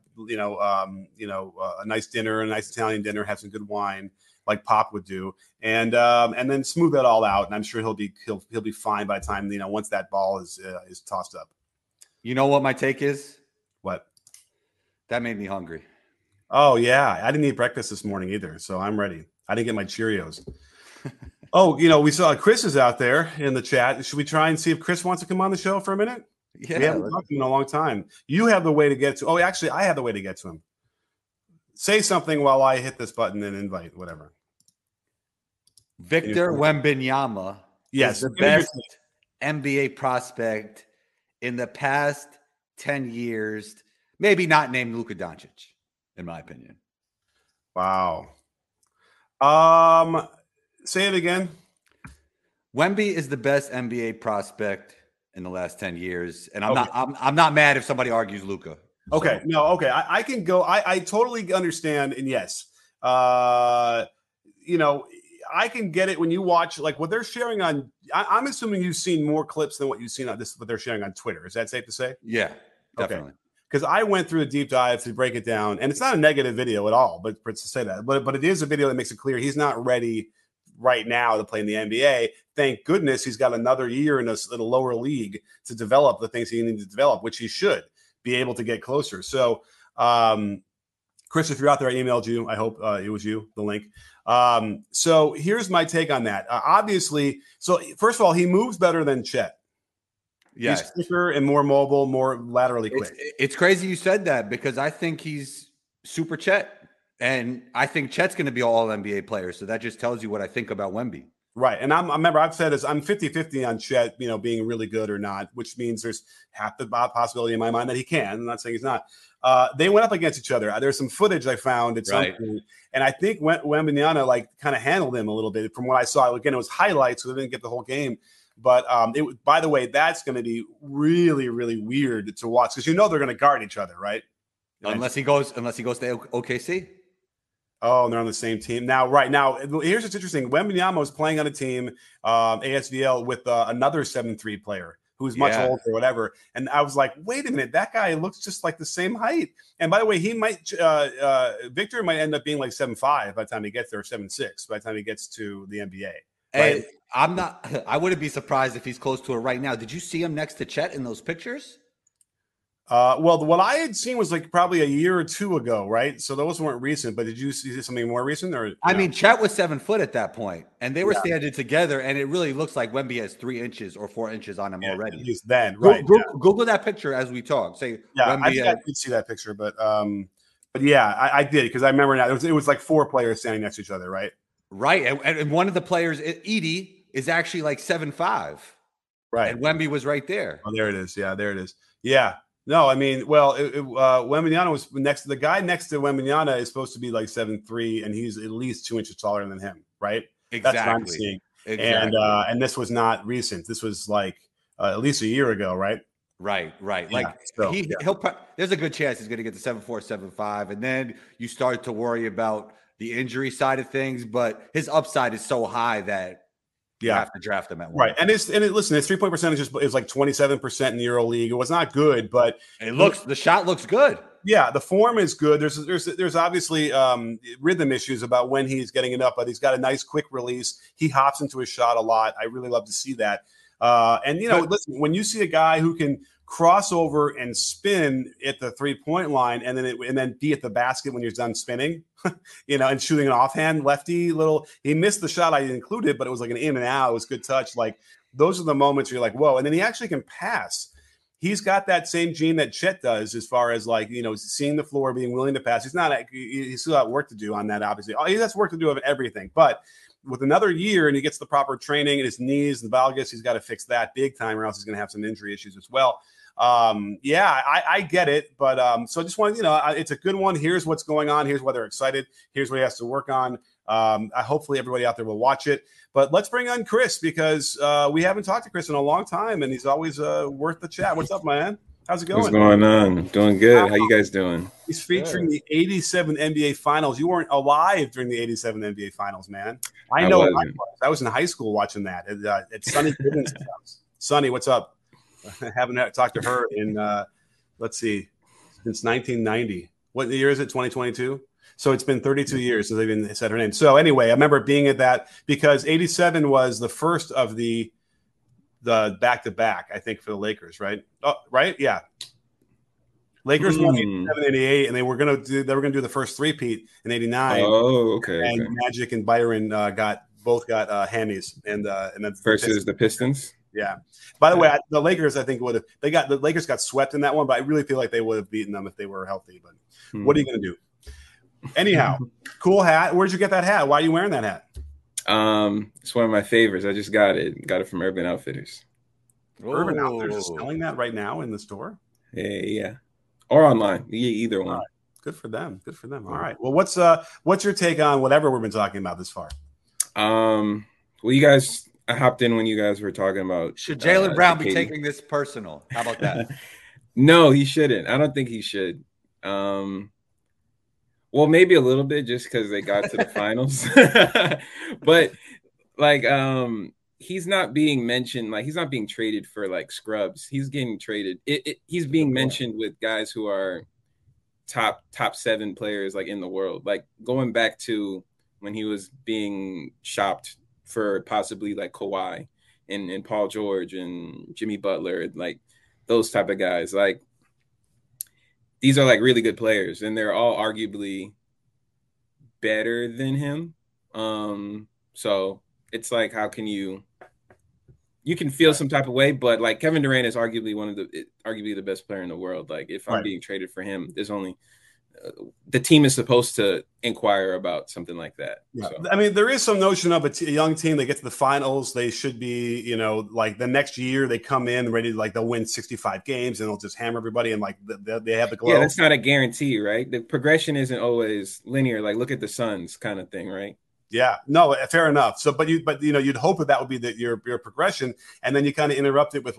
a nice dinner, a nice Italian dinner, have some good wine like Pop would do. And then smooth that all out. And I'm sure he'll be fine by the time, once that ball is tossed up. You know what my take is? What? That made me hungry. Oh, yeah. I didn't eat breakfast this morning either, so I'm ready. I didn't get my Cheerios. Oh, we saw Chris is out there in the chat. Should we try and see if Chris wants to come on the show for a minute? Yeah. We haven't talked to him in a long time. You have the way to get to – oh, actually, I have the way to get to him. Say something while I hit this button and invite, whatever. Victor Wembanyama is the best NBA prospect in the past 10 years – maybe not named Luka Doncic, in my opinion. Wow. Say it again. Wemby is the best NBA prospect in the last 10 years, and I'm not mad if somebody argues Luka. Okay, so. No, okay. I can go. I totally understand, and yes, I can get it when you watch like what they're sharing on. I'm assuming you've seen more clips than what you've seen on this. What they're sharing on Twitter. Is that safe to say? Yeah, definitely. Okay. Because I went through a deep dive to break it down, and it's not a negative video at all, but to say that, but it is a video that makes it clear he's not ready right now to play in the NBA. Thank goodness he's got another year in a lower league to develop the things he needs to develop, which he should be able to get closer. So, Chris, if you're out there, I emailed you. I hope it was you, the link. So here's my take on that. Obviously, so first of all, he moves better than Chet. Yes. He's quicker and more mobile, more laterally quick. It's crazy you said that because I think he's super Chet. And I think Chet's going to be all NBA player. So that just tells you what I think about Wemby. Right. And I remember I've said this, I'm 50-50 on Chet, being really good or not, which means there's half the possibility in my mind that he can. I'm not saying he's not. They went up against each other. There's some footage I found at some point. And I think Wembanyama kind of handled him a little bit from what I saw. Again, it was highlights, so they didn't get the whole game. But by the way, that's going to be really, really weird to watch because they're going to guard each other, right? Unless he goes to OKC. Oh, and they're on the same team now. Right now, here's what's interesting: Wembanyama was playing on a team, ASVL, with another 7'3" player who's much older or whatever. And I was like, wait a minute, that guy looks just like the same height. And by the way, he might Victor might end up being like 7'5" by the time he gets there, or 7'6" by the time he gets to the NBA. Right? And I wouldn't be surprised if he's close to it right now. Did you see him next to Chet in those pictures? Well, what I had seen was like probably a year or two ago, right? So those weren't recent, but did you see something more recent? Or I mean, Chet was 7 foot at that point, and they were standing together, and it really looks like Wemby has 3 inches or 4 inches on him already. At least then, right? Google that picture as we talk. Say, Wemby, I did see that picture, but yeah, I did because I remember now it was like 4 players standing next to each other, right? Right, and one of the players, Edie, is actually like 7'5", right? And Wemby was right there. Oh, there it is. Yeah, there it is. Yeah. No, I mean, well, Wembanyama was next. The guy next to Wembanyama is supposed to be like 7'3", and he's at least 2 inches taller than him, right? Exactly. That's what I'm seeing. Exactly. And this was not recent. This was like at least a year ago, right? Right. Yeah, like he'll. There's a good chance he's going to get to 7'4", 7'5", and then you start to worry about the injury side of things. But his upside is so high that. You have to draft him at one. Right. Listen, his 3-point percentage is like 27% in the Euro League. It was not good, but the shot looks good. Yeah, the form is good. There's obviously rhythm issues about when he's getting it up, but he's got a nice quick release. He hops into his shot a lot. I really love to see that. Listen, when you see a guy who can cross over and spin at the 3-point line and then be at the basket when you're done spinning, and shooting an offhand lefty he missed the shot I included, but it was like an in and out. It was good touch. Like those are the moments where you're like, whoa. And then he actually can pass. He's got that same gene that Chet does as far as seeing the floor, being willing to pass. He's still got work to do on that, obviously. He has work to do of everything, but with another year and he gets the proper training and his knees and the valgus, he's got to fix that big time or else he's going to have some injury issues as well. I get it. But so I just wanted, it's a good one. Here's what's going on. Here's why they're excited. Here's what he has to work on. Hopefully everybody out there will watch it. But let's bring on Chris because we haven't talked to Chris in a long time, and he's always worth the chat. What's up, man? How's it going? What's going on? Doing good. How you guys doing? He's featuring the 87 NBA Finals. You weren't alive during the 87 NBA Finals, man. I know. I was in high school watching that at Sonny Gibbons' house. Sonny, what's up? I haven't talked to her in, let's see, since 1990. What year is it, 2022? So it's been 32 years since they've even said her name. So anyway, I remember being at that because 87 was the first of the back-to-back, I think, for the Lakers, right? Oh, right? Yeah. Lakers won 87, 88, and they were going to do the first three-peat in 89. Oh, okay. And Magic and Byron both got hammies, and then versus the Pistons. Yeah. By the way, the Lakers, I think the Lakers got swept in that one, but I really feel like they would have beaten them if they were healthy. But what are you going to do? Anyhow, cool hat. Where'd you get that hat? Why are you wearing that hat? It's one of my favorites. I just got it. Got it from Urban Outfitters. Urban Outfitters is selling that right now in the store? Yeah. Or online. Either one. Right. Good for them. All right. Well, what's your take on whatever we've been talking about this far? Well, you guys, I hopped in when you guys were talking about. Should Jaylen Brown be taking this personal? How about that? No, he shouldn't. I don't think he should. Well, maybe a little bit just because they got to the finals. But he's not being mentioned. Like, he's not being traded for like scrubs. He's getting traded. He's being mentioned with guys who are top 7 players like in the world. Like going back to when he was being shopped for possibly like Kawhi and Paul George and Jimmy Butler, like those type of guys. Like, these are like really good players, and they're all arguably better than him. So it's like, how can you can feel some type of way, but like Kevin Durant is arguably arguably the best player in the world. Like, if I'm being traded for him, there's only the team is supposed to inquire about something like that. Yeah. So. I mean, there is some notion of a young team. They get to the finals. They should be, like the next year they come in ready to they'll win 65 games and they'll just hammer everybody. And like they have the glow. Yeah, that's not a guarantee, right? The progression isn't always linear. Like, look at the Suns kind of thing, right? Yeah, no, fair enough. So, but you'd hope that would be your progression, and then you kind of interrupt it with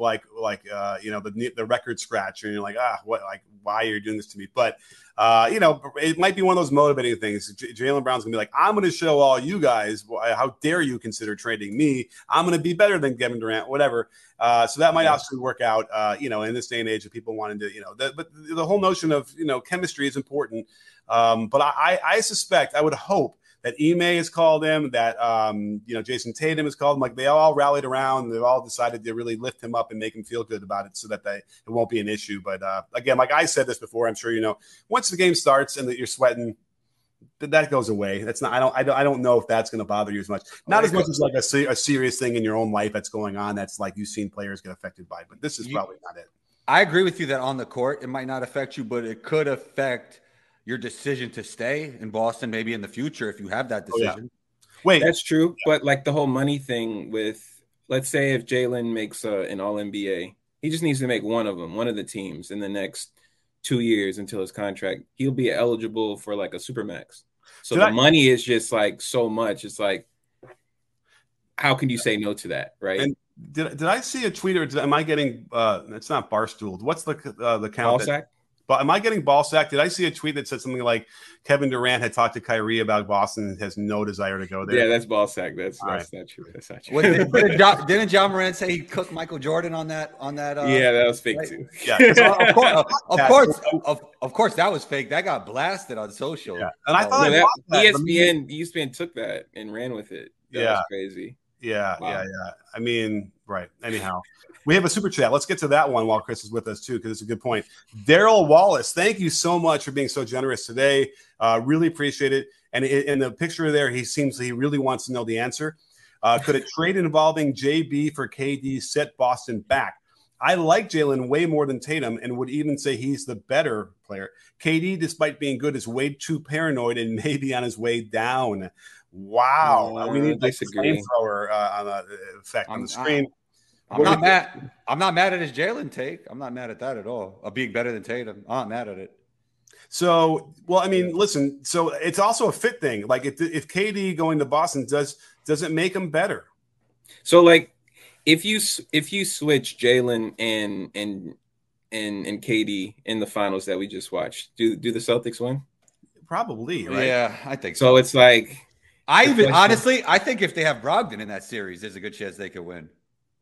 the record scratch, and you're like, why are you doing this to me? But it might be one of those motivating things. Jaylen Brown's gonna be like, I'm gonna show all you guys, how dare you consider trading me? I'm gonna be better than Kevin Durant, whatever. So that might actually work out, in this day and age of people wanting to, but the whole notion of chemistry is important. But I suspect, I would hope that Ime has called him, that Jason Tatum has called him. Like, they all rallied around. They've all decided to really lift him up and make him feel good about it, so that it won't be an issue. But again, like I said this before, I'm sure once the game starts and that you're sweating, that goes away. That's not. I don't know if that's going to bother you as much. Not as much as like a serious thing in your own life that's going on. That's like you've seen players get affected by. But this is probably not it. I agree with you that on the court it might not affect you, but it could affect your decision to stay in Boston maybe in the future if you have that decision. Wait, that's true. But like the whole money thing with, let's say if Jaylen makes an All-NBA, he just needs to make one of the teams in the next 2 years until his contract. He'll be eligible for like a Supermax. So money is just like so much. It's like, how can you say no to that, right? And did I see a tweet, or am I getting it's not Barstool? What's the count? Ballsack? But am I getting ball sacked? Did I see a tweet that said something like Kevin Durant had talked to Kyrie about Boston and has no desire to go there? Yeah, that's ball sack. That's not true. That's not true. Didn't John Moran say he cooked Michael Jordan on that? Yeah, that was fake too. Yeah, of course, that was fake. That got blasted on social. Yeah. And I thought ESPN took that and ran with it. That was crazy. Yeah, wow. Yeah. I mean, right. Anyhow, we have a super chat. Let's get to that one while Chris is with us too, because it's a good point. Daryl Wallace, thank you so much for being so generous today. Really appreciate it. And in the picture there, he really wants to know the answer. Could a trade involving JB for KD set Boston back? I like Jaylen way more than Tatum and would even say he's the better player. KD, despite being good, is way too paranoid and maybe on his way down. Wow. We need like a flamethrower on the effect on the screen. I'm not mad. I'm not mad at his Jalen take. I'm not mad at that at all. Of being better than Tatum. I'm not mad at it. So, well, I mean, listen. So it's also a fit thing. Like if KD going to Boston does it make him better? So like if you switch Jalen and KD in the finals that we just watched, do the Celtics win? Probably, right? Yeah, I think so. It's like honestly, I think if they have Brogdon in that series, there's a good chance they could win.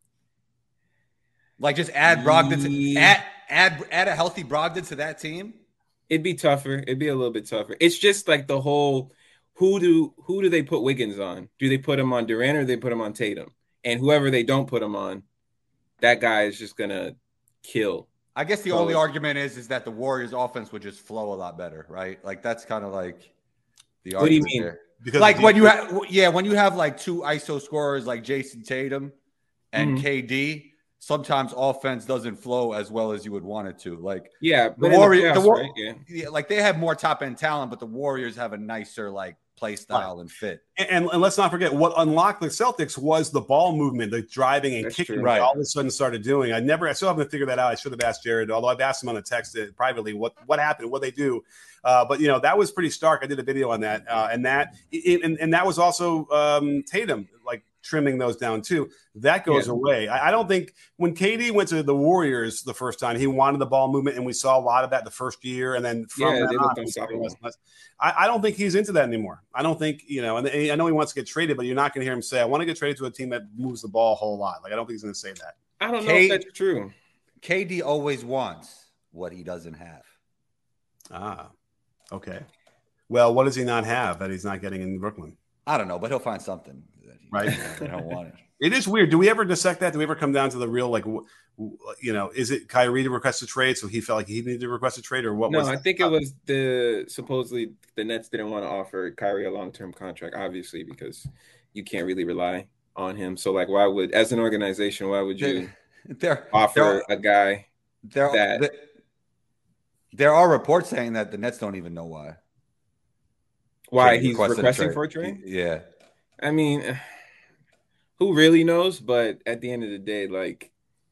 Like just add Brogdon, add a healthy Brogdon to that team. It'd be tougher. It'd be a little bit tougher. It's just like the whole who do they put Wiggins on? Do they put him on Durant or do they put him on Tatum? And whoever they don't put him on, that guy is just gonna kill. I guess the only argument is that the Warriors' offense would just flow a lot better, right? Like that's kind of like the argument. What do you mean? There. Because like when you have like two ISO scorers like Jason Tatum and KD, sometimes offense doesn't flow as well as you would want it to. Like but the Warriors, right? Like they have more top end talent, but the Warriors have a nicer like play style and fit. And let's not forget what unlocked the Celtics was the ball movement, the driving and kicking. Right. All of a sudden started doing. I still haven't figured that out. I should have asked Jared, although I've asked him on a text privately what happened, what they do. But that was pretty stark. I did a video on that, and that was also Tatum like trimming those down too. That goes away. I don't think when KD went to the Warriors the first time, he wanted the ball movement, and we saw a lot of that the first year, and then from then on, I don't think he's into that anymore. I don't think and I know he wants to get traded, but you're not going to hear him say, "I want to get traded to a team that moves the ball a whole lot." Like I don't think he's going to say that. I don't know if that's true. KD always wants what he doesn't have. Ah, okay. Well, what does he not have that he's not getting in Brooklyn? I don't know, but he'll find something. Right. I don't want it. It is weird. Do we ever dissect that? Do we ever come down to the real, like, is it Kyrie to request a trade? So he felt like he needed to request a trade, or what? No, I think it was supposedly the Nets didn't want to offer Kyrie a long-term contract, obviously, because you can't really rely on him. So like, as an organization, why would you offer a guy that? There are reports saying that the Nets don't even know why. Why he's requesting for a trade? Yeah. I mean, who really knows? But at the end of the day, like,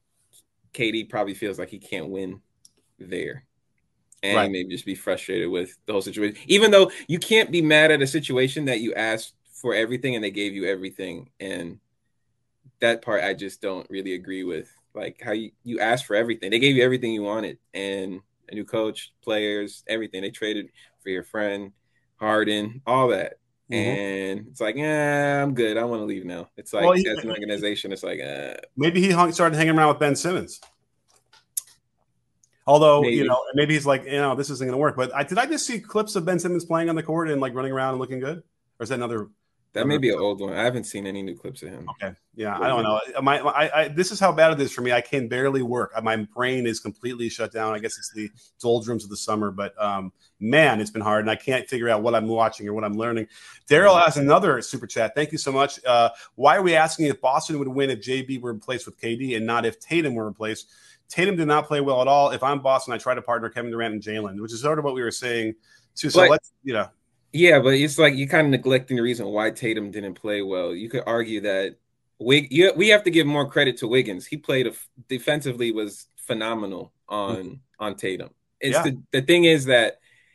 KD probably feels like he can't win there. And he may just be frustrated with the whole situation. Even though you can't be mad at a situation that you asked for everything and they gave you everything. And that part I just don't really agree with. Like, how you asked for everything. They gave you everything you wanted. And a new coach, players, everything. They traded for your friend, Harden, all that. And it's like, I'm good. I want to leave now. It's like, as an organization, it's like, maybe he started hanging around with Ben Simmons. Although, maybe he's like, this isn't going to work. But did I just see clips of Ben Simmons playing on the court and like running around and looking good? Or is that another? That may be an old one. I haven't seen any new clips of him. Okay. Yeah, I don't know. This is how bad it is for me. I can barely work. My brain is completely shut down. I guess it's the doldrums of the summer. But, man, it's been hard. And I can't figure out what I'm watching or what I'm learning. Daryl has another super chat. Thank you so much. Why are we asking if Boston would win if JB were replaced with KD and not if Tatum were replaced? Tatum did not play well at all. If I'm Boston, I try to partner Kevin Durant and Jalen, which is sort of what we were saying, too. So let's. Yeah, but it's like you're kind of neglecting the reason why Tatum didn't play well. You could argue that we have to give more credit to Wiggins. He played defensively was phenomenal on Tatum. The thing is that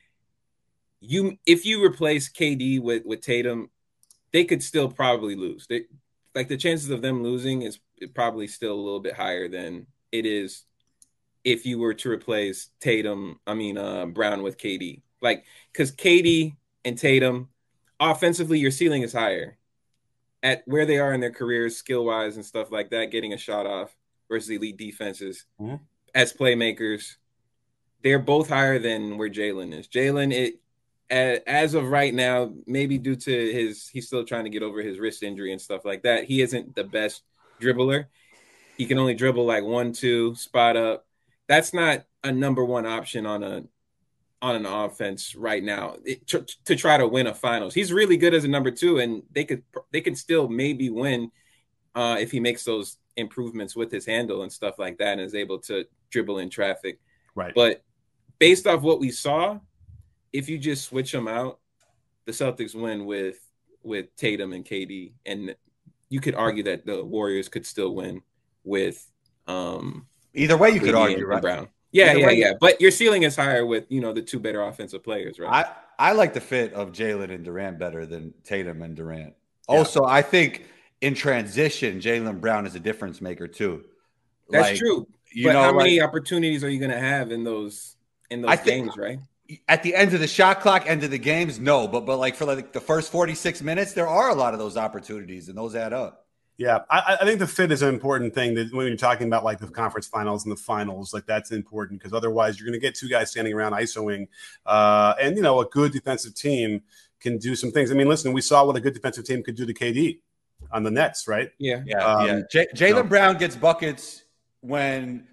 if you replace KD with Tatum, they could still probably lose. The chances of them losing is probably still a little bit higher than it is if you were to replace Brown with KD. Like, because KD and Tatum, offensively, your ceiling is higher at where they are in their careers, skill-wise and stuff like that, getting a shot off versus elite defenses. As playmakers, they're both higher than where Jalen is. Jalen, as of right now, maybe due to he's still trying to get over his wrist injury and stuff like that, he isn't the best dribbler. He can only dribble like 1-2, spot up. That's not a number one option on an offense right now to try to win a finals. He's really good as a number two, and they could still maybe win if he makes those improvements with his handle and stuff like that and is able to dribble in traffic. Right. But based off what we saw, if you just switch them out, the Celtics win with Tatum and KD, and you could argue that the Warriors could still win with Either way, you could KD argue, and right? Brown. Yeah, Either way- yeah. But your ceiling is higher with, the two better offensive players, right? I like the fit of Jalen and Durant better than Tatum and Durant. Also, I think in transition, Jaylen Brown is a difference maker too. That's true. But how many opportunities are you going to have in those games, right? At the end of the shot clock, end of the games, no. But like for like the first 46 minutes, there are a lot of those opportunities, and those add up. Yeah, I think the fit is an important thing that when you're talking about like the conference finals and the finals, like that's important because otherwise you're going to get two guys standing around isoing, and a good defensive team can do some things. I mean, listen, we saw what a good defensive team could do to KD on the Nets, right? Yeah. Jaylen Brown gets buckets when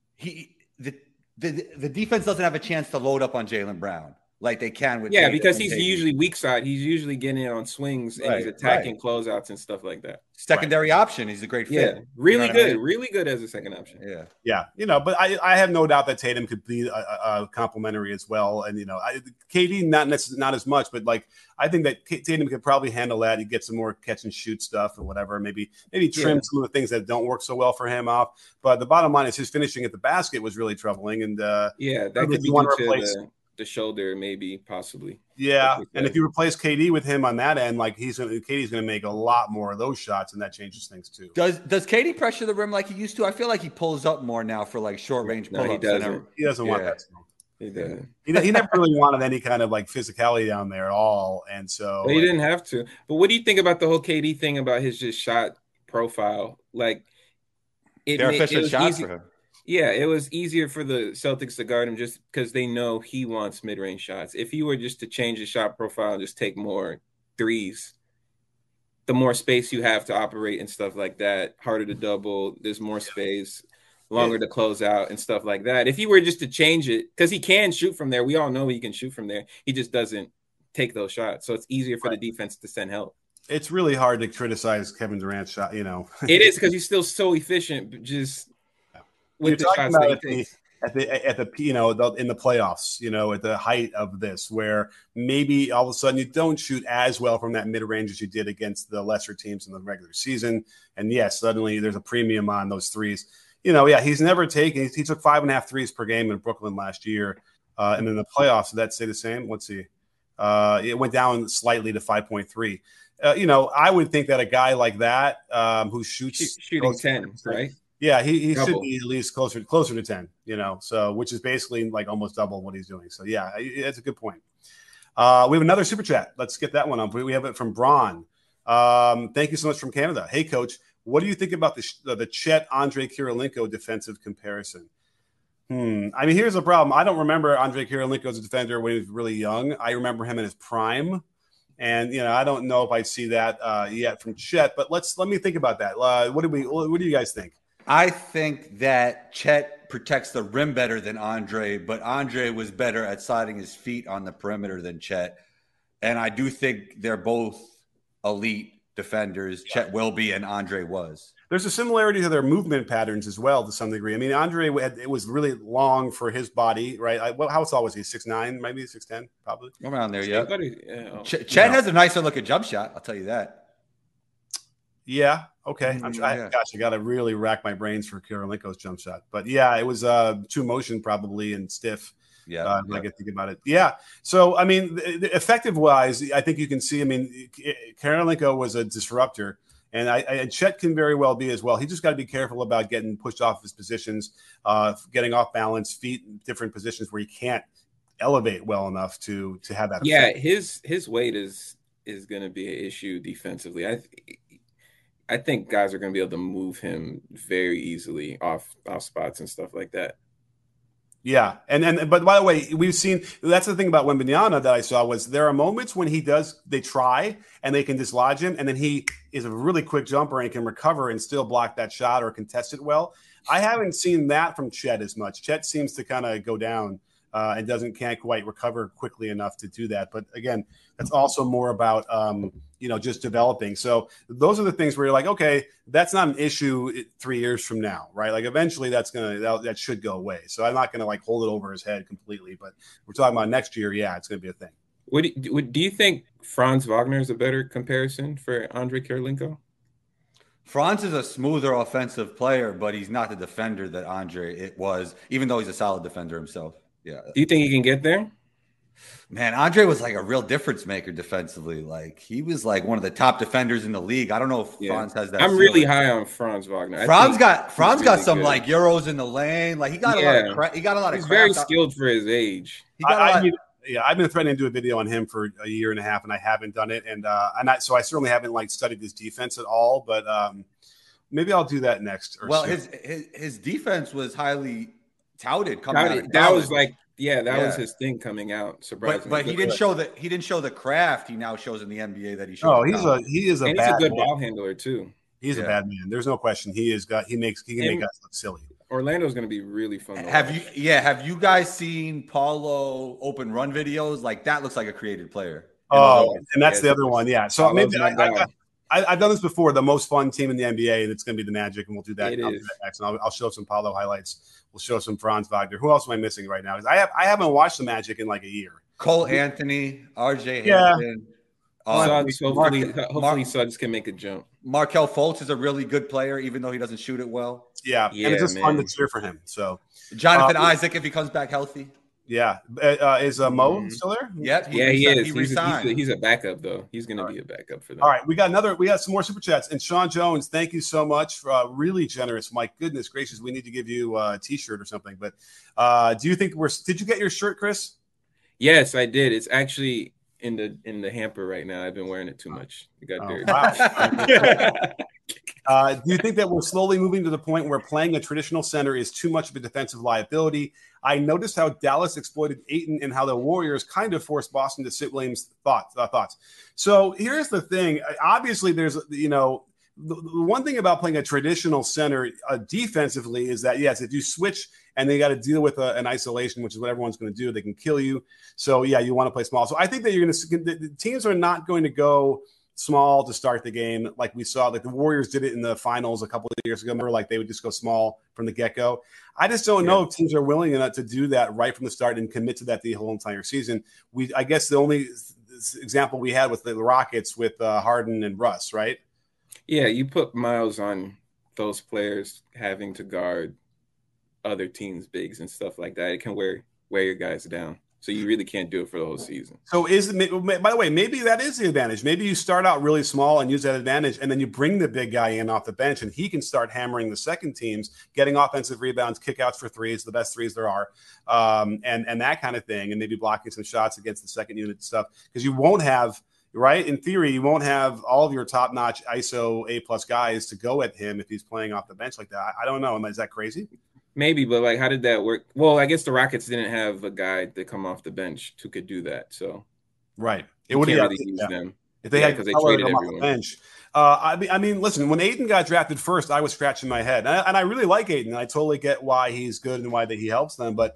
the defense doesn't have a chance to load up on Jaylen Brown like they can with because he's usually weak side. He's usually getting it on swings and he's attacking closeouts and stuff like that. Secondary option. He's a great fit. Yeah, really good. Really good as a second option. Yeah. But I have no doubt that Tatum could be a complimentary as well. And, KD, not as much, but like, I think that Tatum could probably handle that. He get some more catch and shoot stuff or whatever, maybe trim some of the things that don't work so well for him off. But the bottom line is his finishing at the basket was really troubling. And that could be due to the shoulder, maybe, possibly. Yeah, and if you replace KD with him on that end, like KD's going to make a lot more of those shots, and that changes things too. Does KD pressure the rim like he used to? I feel like he pulls up more now for like short range pull-ups. No, he doesn't want that. He doesn't. He never really wanted any kind of like physicality down there at all, and so he didn't have to. But what do you think about the whole KD thing about his just shot profile? Like, they're efficient shots for him. Yeah, it was easier for the Celtics to guard him just because they know he wants mid-range shots. If he were just to change his shot profile and just take more threes, the more space you have to operate and stuff like that, harder to double, there's more space, longer to close out and stuff like that. If he were just to change it, because he can shoot from there. We all know he can shoot from there. He just doesn't take those shots. So it's easier for the defense to send help. It's really hard to criticize Kevin Durant's shot, It is because he's still so efficient, but just – you're talking about at the in the playoffs, at the height of this, where maybe all of a sudden you don't shoot as well from that mid range as you did against the lesser teams in the regular season, and yes, suddenly there's a premium on those threes. He's never taken. He took 5.5 threes per game in Brooklyn last year, and in the playoffs, did that stay the same? Let's see, it went down slightly to 5.3. I would think that a guy like that who shooting 10, right? Yeah, he should be at least closer to 10, so which is basically like almost double what he's doing. So, yeah, that's a good point. We have another super chat. Let's get that one up. We have it from Braun. Thank you so much from Canada. Hey, Coach, what do you think about the Chet Andre Kirilenko defensive comparison? I mean, here's the problem. I don't remember Andre Kirilenko as a defender when he was really young. I remember him in his prime. And, I don't know if I see that yet from Chet, but let me think about that. What do you guys think? I think that Chet protects the rim better than Andre, but Andre was better at sliding his feet on the perimeter than Chet. And I do think they're both elite defenders. Yeah. Chet will be, and Andre was. There's a similarity to their movement patterns as well to some degree. I mean, Andre, it was really long for his body, right? How tall was he? 6'9", maybe 6'10", probably? Around there, yeah. Chet has a nicer looking jump shot, I'll tell you that. Yeah. Okay. I got to really rack my brains for Kirilenko's jump shot. But yeah, it was two motion probably and stiff. Yeah. When I get to think about it. Yeah. So, I mean, effective wise, I think you can see, Kirilenko was a disruptor, and Chet can very well be as well. He just got to be careful about getting pushed off his positions, getting off balance, feet in different positions where he can't elevate well enough to have that effect. Yeah. His weight is going to be an issue defensively. I think guys are going to be able to move him very easily off spots and stuff like that. Yeah. But by the way, we've seen, that's the thing about Wembanyama that I saw was there are moments when they try and they can dislodge him. And then he is a really quick jumper and can recover and still block that shot or contest it well. I haven't seen that from Chet as much. Chet seems to kind of go down and can't quite recover quickly enough to do that. But again, that's also more about, just developing. So those are the things where you're like, okay, that's not an issue 3 years from now, right? Like eventually that should go away. So I'm not going to like hold it over his head completely, but we're talking about next year. Yeah, it's going to be a thing. Do you think Franz Wagner is a better comparison for Andre Kirilenko? Franz is a smoother offensive player, but he's not the defender that Andre it was, even though he's a solid defender himself. Yeah. Do you think he can get there? Man, Andre was like a real difference maker defensively. Like he was like one of the top defenders in the league. I don't know if Franz has that. I'm really high on Franz Wagner. Franz got really some good. like euros in the lane. Like he got a lot of he got a lot of. He's very skilled for his age. I've been threatening to do a video on him for a year and a half, and I haven't done it. So I certainly haven't like studied his defense at all. But maybe I'll do that next. His defense was highly touted coming out of that college. was like. Yeah, that was his thing coming out. Surprisingly, but he didn't show that. He didn't show the craft he now shows in the NBA that he showed. Oh, he's a good ball handler too. He's a bad man. There's no question. He can make guys look silly. Orlando's going to be really fun. Have you guys seen Paulo open run videos? Like that looks like a creative player. Oh, and that's the other one. Yeah. So maybe I've done this before. The most fun team in the NBA, and it's going to be the Magic, and we'll do that. I'll do that next, and I'll show some Paulo highlights. We'll show some Franz Wagner. Who else am I missing right now? I haven't watched the Magic in like a year. Cole Anthony, RJ Hampton. Hopefully Suggs can make a jump. Markelle Fultz is a really good player, even though he doesn't shoot it well. Yeah, and it's just fun to cheer for him. So Jonathan Isaac, if he comes back healthy. Yeah. Is Mo still there? Yep. He is. He's a backup, though. He's going to be a backup for them. All right. We got some more super chats. And Sean Jones, thank you so much. For, really generous. My goodness gracious. We need to give you a T-shirt or something. But do you think did you get your shirt, Chris? Yes, I did. It's actually in the hamper right now. I've been wearing it too much. It got dirty. Wow. Do you think that we're slowly moving to the point where playing a traditional center is too much of a defensive liability? I noticed how Dallas exploited Ayton and how the Warriors kind of forced Boston to sit Williams' thoughts. So here's the thing. Obviously, there's, the one thing about playing a traditional center defensively is that, yes, if you switch and they got to deal with an isolation, which is what everyone's going to do, they can kill you. So, yeah, you want to play small. So I think that the teams are not going to go small to start the game like we saw. Like the Warriors did it in the finals a couple of years ago. Remember, like they would just go small from the get-go. I just don't know if teams are willing enough to do that right from the start and commit to that the whole entire season. I guess the only example we had with the Rockets with Harden and Russ, right? Yeah, you put miles on those players having to guard other teams' bigs and stuff like that. It can wear your guys down. So you really can't do it for the whole season. So by the way, maybe that is the advantage. Maybe you start out really small and use that advantage, and then you bring the big guy in off the bench, and he can start hammering the second teams, getting offensive rebounds, kickouts for threes, the best threes there are, and that kind of thing, and maybe blocking some shots against the second unit stuff. Because you won't have, right, in theory, you won't have all of your top-notch ISO A+ guys to go at him if he's playing off the bench like that. I don't know. Is that crazy? Maybe, but like, how did that work? Well, I guess the Rockets didn't have a guy that come off the bench who could do that. So, right, it would really use them if they had because they traded them everyone. Off the bench. I mean, listen, when Ayton got drafted first, I was scratching my head, and I really like Ayton. I totally get why he's good and why that he helps them, but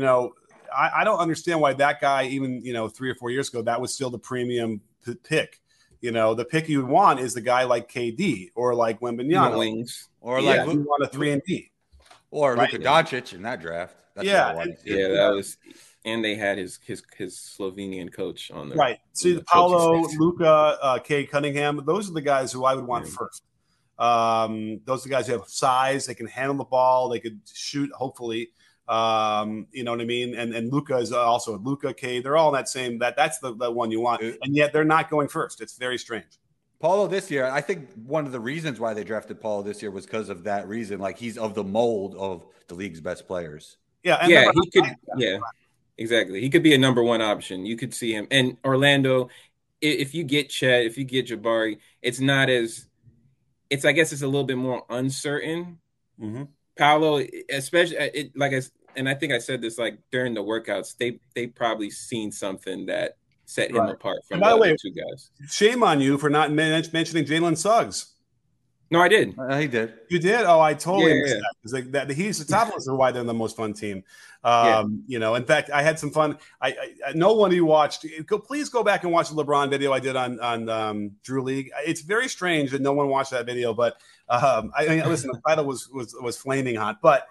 I don't understand why that guy, even 3 or 4 years ago, that was still the premium pick. The pick you would want is the guy like KD or like Wembanyama, wings, or like you want a 3-and-D. Or Luka Doncic in that draft. That's that was, and they had his Slovenian coach on there. Right. See, Paulo, Luka, Cade Cunningham, those are the guys who I would want first. Those are the guys who have size. They can handle the ball. They could shoot, hopefully. You know what I mean? And Luka is also Luka, Cade. They're all in that same. That's the one you want. And yet they're not going first. It's very strange. Paulo this year, I think one of the reasons why they drafted Paulo this year was because of that reason. Like he's of the mold of the league's best players. Yeah, he could. Yeah, exactly. He could be a number one option. You could see him. And Orlando, if you get Chet, if you get Jabari, it's not as. I guess it's a little bit more uncertain. Mm-hmm. Paulo, especially and I think I said this like during the workouts. They probably seen something that set him apart from the other two guys. Shame on you for not mentioning Jalen Suggs. No, I did. He did. You did? Oh, I totally missed that. Because he's the top of the list of why they're the most fun team. In fact, I had some fun. I no one who watched. Please go back and watch the LeBron video I did on Drew League. It's very strange that no one watched that video, but listen, the title was flaming hot, but.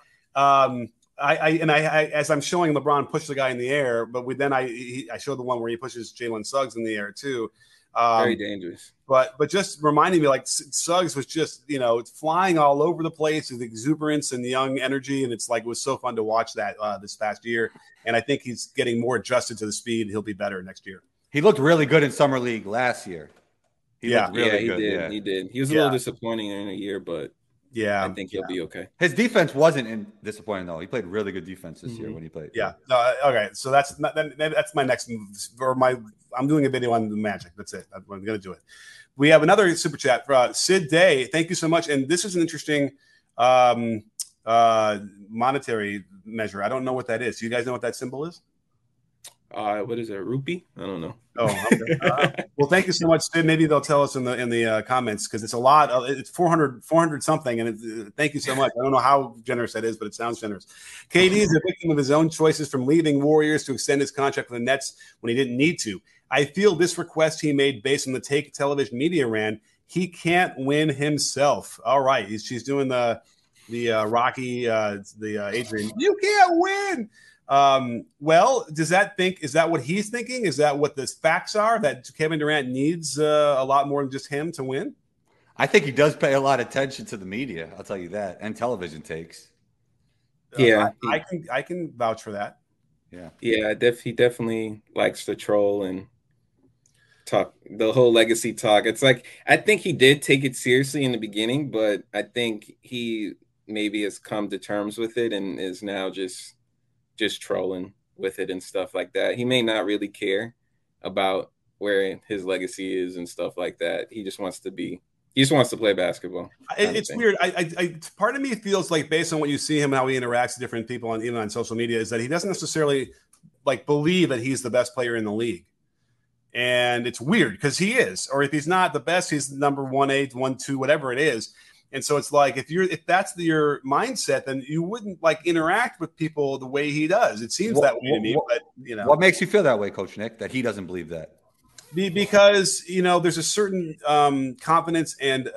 I as I'm showing LeBron push the guy in the air, but I showed the one where he pushes Jalen Suggs in the air too. Very dangerous. But just reminding me, like Suggs was just, it's flying all over the place with exuberance and young energy, and it's like it was so fun to watch that this past year. And I think he's getting more adjusted to the speed. He'll be better next year. He looked really good in summer league last year. He did. He was a little disappointing in a year, but I think he'll be okay. His defense wasn't disappointing though. He played really good defense this year when he played. Yeah. Okay. So that's my next move. I'm doing a video on the Magic. That's it. I'm going to do it. We have another super chat for Sid Day. Thank you so much. And this is an interesting monetary measure. I don't know what that is. Do you guys know what that symbol is? What is it? Rupee? I don't know. Oh, okay. Well, thank you so much, Sid. Maybe they'll tell us in the comments because it's a lot. It's 400 something, and thank you so much. I don't know how generous that is, but it sounds generous. KD is a victim of his own choices, from leaving Warriors to extend his contract with the Nets when he didn't need to. I feel this request he made based on the take television media ran. He can't win himself. All right, she's doing the Rocky, the Adrian. You can't win. Well, is that what he's thinking? Is that what the facts are, that Kevin Durant needs a lot more than just him to win? I think he does pay a lot of attention to the media. I'll tell you that, and television takes. Yeah, I can vouch for that. Yeah. He definitely likes to troll and talk the whole legacy talk. It's like, I think he did take it seriously in the beginning, but I think he maybe has come to terms with it and is now just trolling with it and stuff like that. He may not really care about where his legacy is and stuff like that. He just wants to play basketball. It's weird. I part of me feels like, based on what you see him, how he interacts with different people even on social media, is that he doesn't necessarily believe that he's the best player in the league. And it's weird because he is, or if he's not the best, he's number 1A, 1-2, whatever it is. And so it's like, if that's your mindset, then you wouldn't interact with people the way he does. It seems that way to me. But what makes you feel that way, Coach Nick? That he doesn't believe that? Because there's a certain confidence and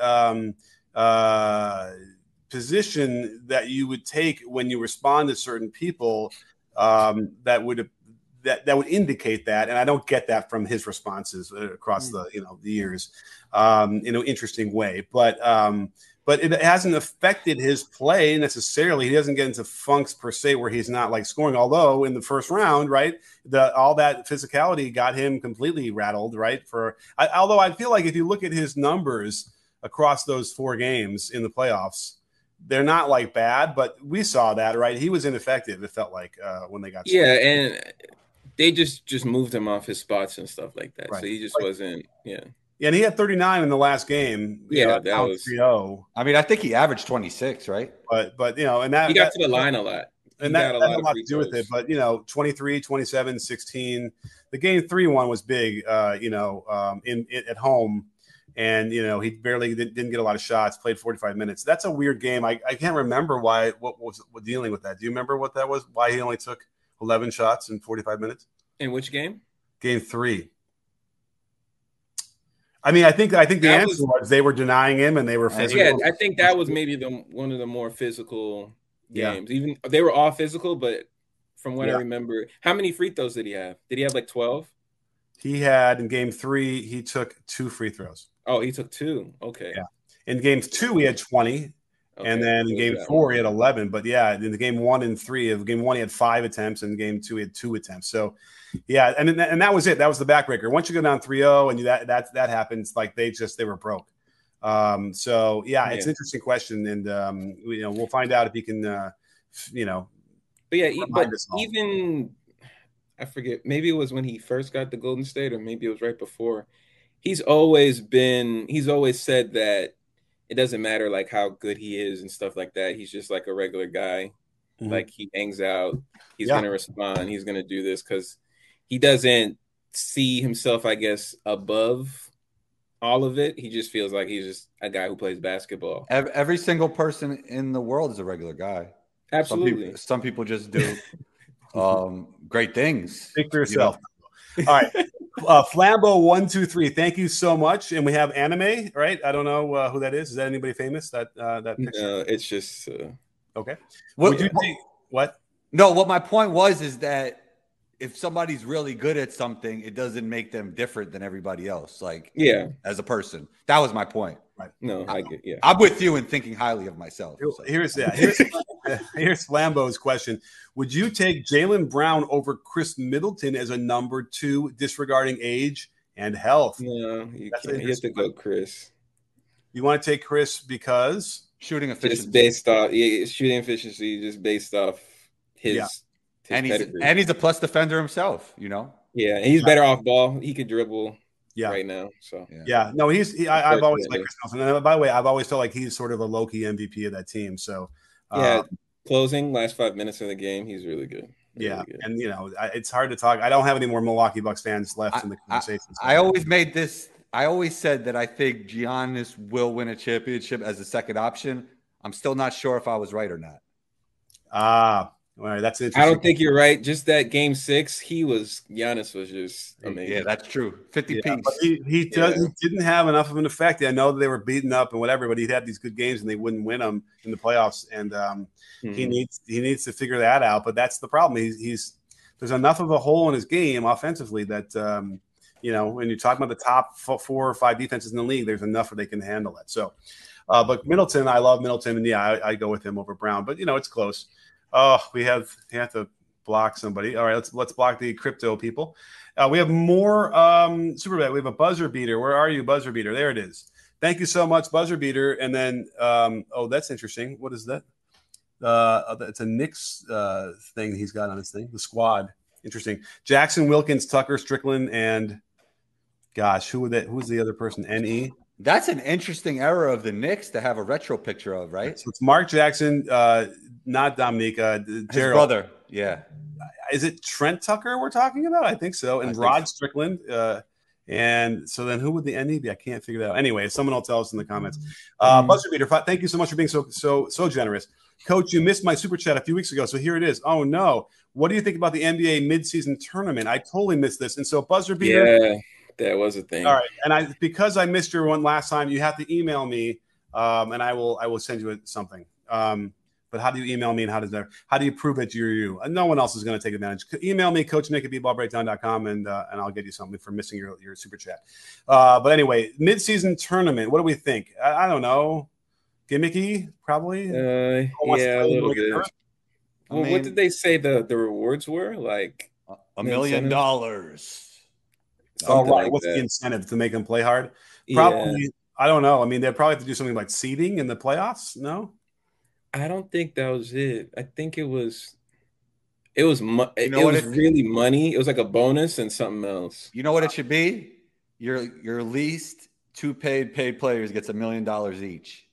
position that you would take when you respond to certain people that would indicate that. And I don't get that from his responses across the years in an interesting way. But it hasn't affected his play necessarily. He doesn't get into funks per se where he's not scoring. Although in the first round, right, all that physicality got him completely rattled, right? Although I feel like if you look at his numbers across those 4 games in the playoffs, they're not bad, but we saw that, right? He was ineffective. It felt like when they got started. And they just moved him off his spots and stuff like that. Right. So he just wasn't. Yeah, and he had 39 in the last game. That was 3-0. I mean, I think he averaged 26, right? But and that he got to the line a lot. And that had a lot to do with it. But 23, 27, 16. The game 3-1 was big. At home, and he barely didn't get a lot of shots. Played 45 minutes. That's a weird game. I can't remember what was dealing with that. Do you remember what that was? Why he only took 11 shots in 45 minutes? In which game? Game 3. I mean, I think the answer was they were denying him and they were physical. Yeah, I think that was maybe one of the more physical games. Yeah. Even they were all physical, but from what I remember, how many free throws did he have? Did he have 12? He had in game 3, he took 2 free throws. Oh, he took 2. Okay. Yeah. In game 2, he had 20. Okay. And then in game 4, he had 11. But in the game 1 and 3 of game 1, he had 5 attempts, and game 2, he had 2 attempts. So, and that was it. That was the backbreaker. Once you go down 3-0 and that happens, they were broke. It's an interesting question, and we'll find out if he can, But even I forget, maybe it was when he first got to Golden State, or maybe it was right before. He's always said that it doesn't matter how good he is and stuff like that. He's just a regular guy. Mm-hmm. He hangs out. He's going to respond. He's going to do this because he doesn't see himself, I guess, above all of it. He just feels like he's just a guy who plays basketball. Every single person in the world is a regular guy. Absolutely. Some people just do great things. Speak for yourself. All right. Flambo123, thank you so much. And we have Anime, right? I don't know who that is. Is that anybody famous? That picture? No, it's just okay. What? No, what my point was is that if somebody's really good at something, it doesn't make them different than everybody else. Like, as a person, that was my point. Right. No, I get. Yeah, I'm with you in thinking highly of myself. So. Here's Lambo's question: would you take Jaylen Brown over Chris Middleton as a number 2, disregarding age and health? No, you can't. You have to go Chris. You want to take Chris because shooting efficiency, just based off shooting efficiency, just based off his and he's a plus defender himself. You know. Yeah, and he's better off ball. He could dribble. Right now, so no, I've always liked Chris Middleton. And by the way, I've always felt like he's sort of a low-key MVP of that team. So closing last 5 minutes of the game, he's really good. Really good. And it's hard to talk. I don't have any more Milwaukee Bucks fans left in the conversation. I always said that I think Giannis will win a championship as a second option. I'm still not sure if I was right or not. All right, that's interesting. I don't think you're right. Just that game 6, Giannis was just amazing. Yeah, that's true. 50 piece. But he didn't have enough of an effect. I know they were beaten up and whatever, but he'd had these good games and they wouldn't win them in the playoffs. And he needs to figure that out. But that's the problem. There's enough of a hole in his game offensively that when you're talking about the top 4 or 5 defenses in the league, there's enough where they can handle it. So, but Middleton, I love Middleton, and I go with him over Brown. But it's close. Oh, we have to block somebody. All right, let's block the crypto people. We have more Superbet. We have a buzzer beater. Where are you, buzzer beater? There it is. Thank you so much, buzzer beater. And then, that's interesting. What is that? It's a Knicks thing he's got on his thing. The squad. Interesting. Jackson, Wilkins, Tucker, Strickland, and gosh, who's the other person? NE. That's an interesting era of the Knicks to have a retro picture of, right? So it's Mark Jackson, not Dominique, his brother. Yeah. Is it Trent Tucker we're talking about? I think so. And Rod Strickland. And so then who would the NE be? I can't figure that out. Anyway, someone will tell us in the comments. Buzzer beater, thank you so much for being so generous. Coach, you missed my super chat a few weeks ago, so here it is. Oh, no. What do you think about the NBA midseason tournament? I totally missed this. And so buzzer beater. Yeah. That was a thing. All right, and because I missed your one last time, you have to email me, and I will send you something. But how do you email me, and how do you prove that you're you? No one else is going to take advantage. Email me, coachnick@bballbreakdown.com, and I'll get you something for missing your super chat. But anyway, midseason tournament. What do we think? I don't know. Gimmicky, probably. A little bit. Well, what did they say the rewards were? Like $1 million. Oh, right. What's the incentive to make them play hard? Probably, I don't know. I mean, they'd probably have to do something like seeding in the playoffs. No, I don't think that was it. I think it was really money. It was like a bonus and something else. You know what it should be? Your least 2 paid players gets $1 million each.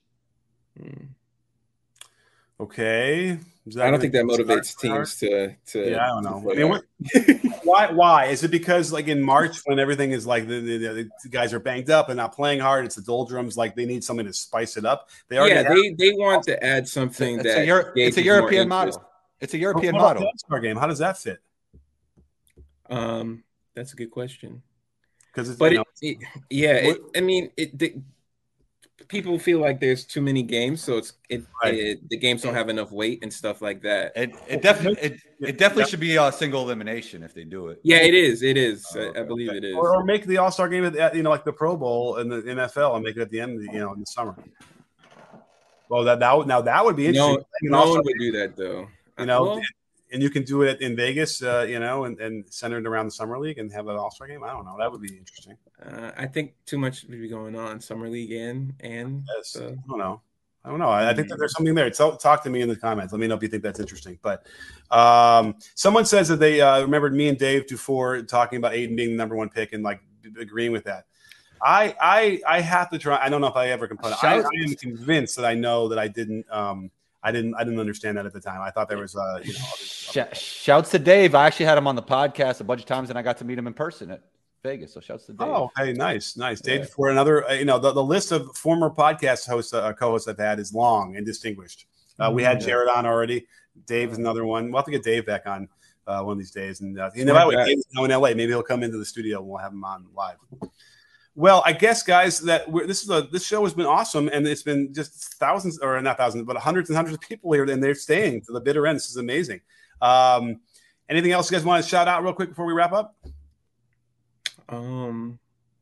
Okay. I don't think that motivates teams to. Yeah, I don't know. I mean, why? Is it because like in March when everything is like the guys are banged up and not playing hard? It's the doldrums. Like they need something to spice it up. They want to add something it's a European model. It's a European model. All-Star game. How does that fit? That's a good question. Because people feel like there's too many games, so the games don't have enough weight and stuff like that. It definitely should be a single elimination if they do it. Yeah, it is. It is. I believe it is. Or make the All-Star game at like the Pro Bowl in the NFL and make it at the end, in the summer. Well, that would be interesting. No one would do that though. And you can do it in Vegas, and centered around the Summer League and have an All-Star game. I don't know. That would be interesting. I think too much would be going on Summer League and yes. I don't know. I think that there's something there. Talk to me in the comments. Let me know if you think that's interesting. But someone says that they remembered me and Dave Dufour talking about Aiden being the number 1 pick and like agreeing with that. I have to try. I don't know if I ever can put it. I am convinced that I know that I didn't. I didn't understand that at the time. I thought there was shouts to Dave. I actually had him on the podcast a bunch of times, and I got to meet him in person at Vegas. So shouts to Dave. Oh, hey, nice. Dave, for another, the list of former podcast hosts, co-hosts I've had is long and distinguished. We had Jared on already. Dave is another one. We'll have to get Dave back on one of these days. And by the way, Dave's now in LA. Maybe he'll come into the studio and we'll have him on live. Well, I guess, guys, that this show has been awesome, and it's been just thousands, or not thousands, but hundreds and hundreds of people here, and they're staying to the bitter end. This is amazing. And Anything else you guys want to shout out real quick before we wrap up? No,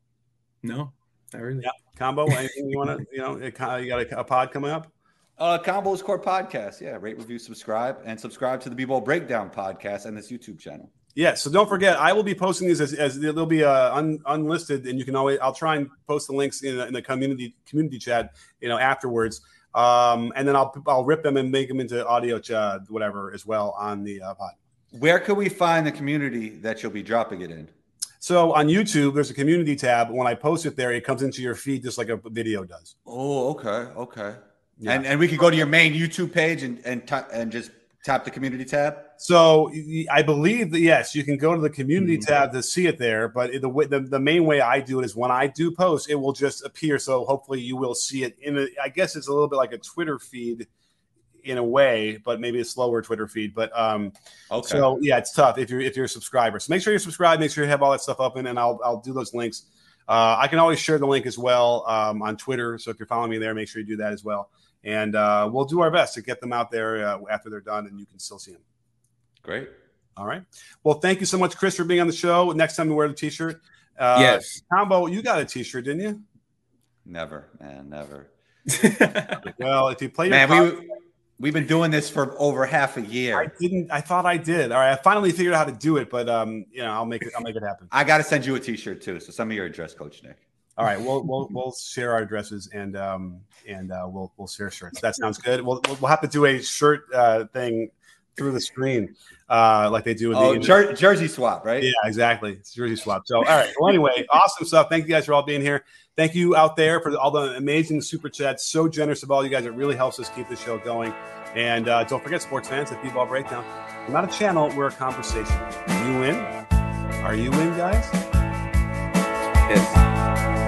not really. Yeah. Combo, anything you want to, you got a pod coming up? Combos Court Podcast. Yeah, rate, review, subscribe, and subscribe to the B-Ball Breakdown Podcast and this YouTube channel. Yeah, so don't forget, I will be posting these as they'll be unlisted, and you can I'll try and post the links in the community chat, afterwards, and then I'll rip them and make them into audio whatever as well on the pod. Where can we find the community that you'll be dropping it in? So on YouTube, there's a community tab. When I post it there, it comes into your feed just like a video does. Oh, okay. Yeah. And we could go to your main YouTube page and just tap the community tab. So I believe that, yes, you can go to the community tab to see it there. But the main way I do it is when I do post, it will just appear. So hopefully you will see it I guess it's a little bit like a Twitter feed in a way, but maybe a slower Twitter feed. But okay. So yeah, it's tough if you're a subscriber. So make sure you're subscribed. Make sure you have all that stuff open, and I'll do those links. I can always share the link as well on Twitter. So if you're following me there, make sure you do that as well. And we'll do our best to get them out there after they're done, and you can still see them. Great. All right. Well, thank you so much, Chris, for being on the show. Next time we wear the T-shirt. Yes. Combo, you got a T-shirt, didn't you? Never, man, never. Well, if you play your we've been doing this for over half a year. I thought I did. All right. I finally figured out how to do it, but I'll make it happen. I got to send you a T-shirt too. So send me your address, Coach Nick. All right, we'll share our addresses and we'll share shirts. That sounds good. We'll have to do a shirt thing through the screen like they do with jersey swap, right? Yeah, exactly. It's jersey swap. So all right. Well, anyway, awesome stuff. Thank you guys for all being here. Thank you out there for all the amazing super chats. So generous of all you guys. It really helps us keep the show going. And don't forget, sports fans, at B-Ball Breakdown, we're not a channel, we're a conversation. You in? Are you in, guys? Yes.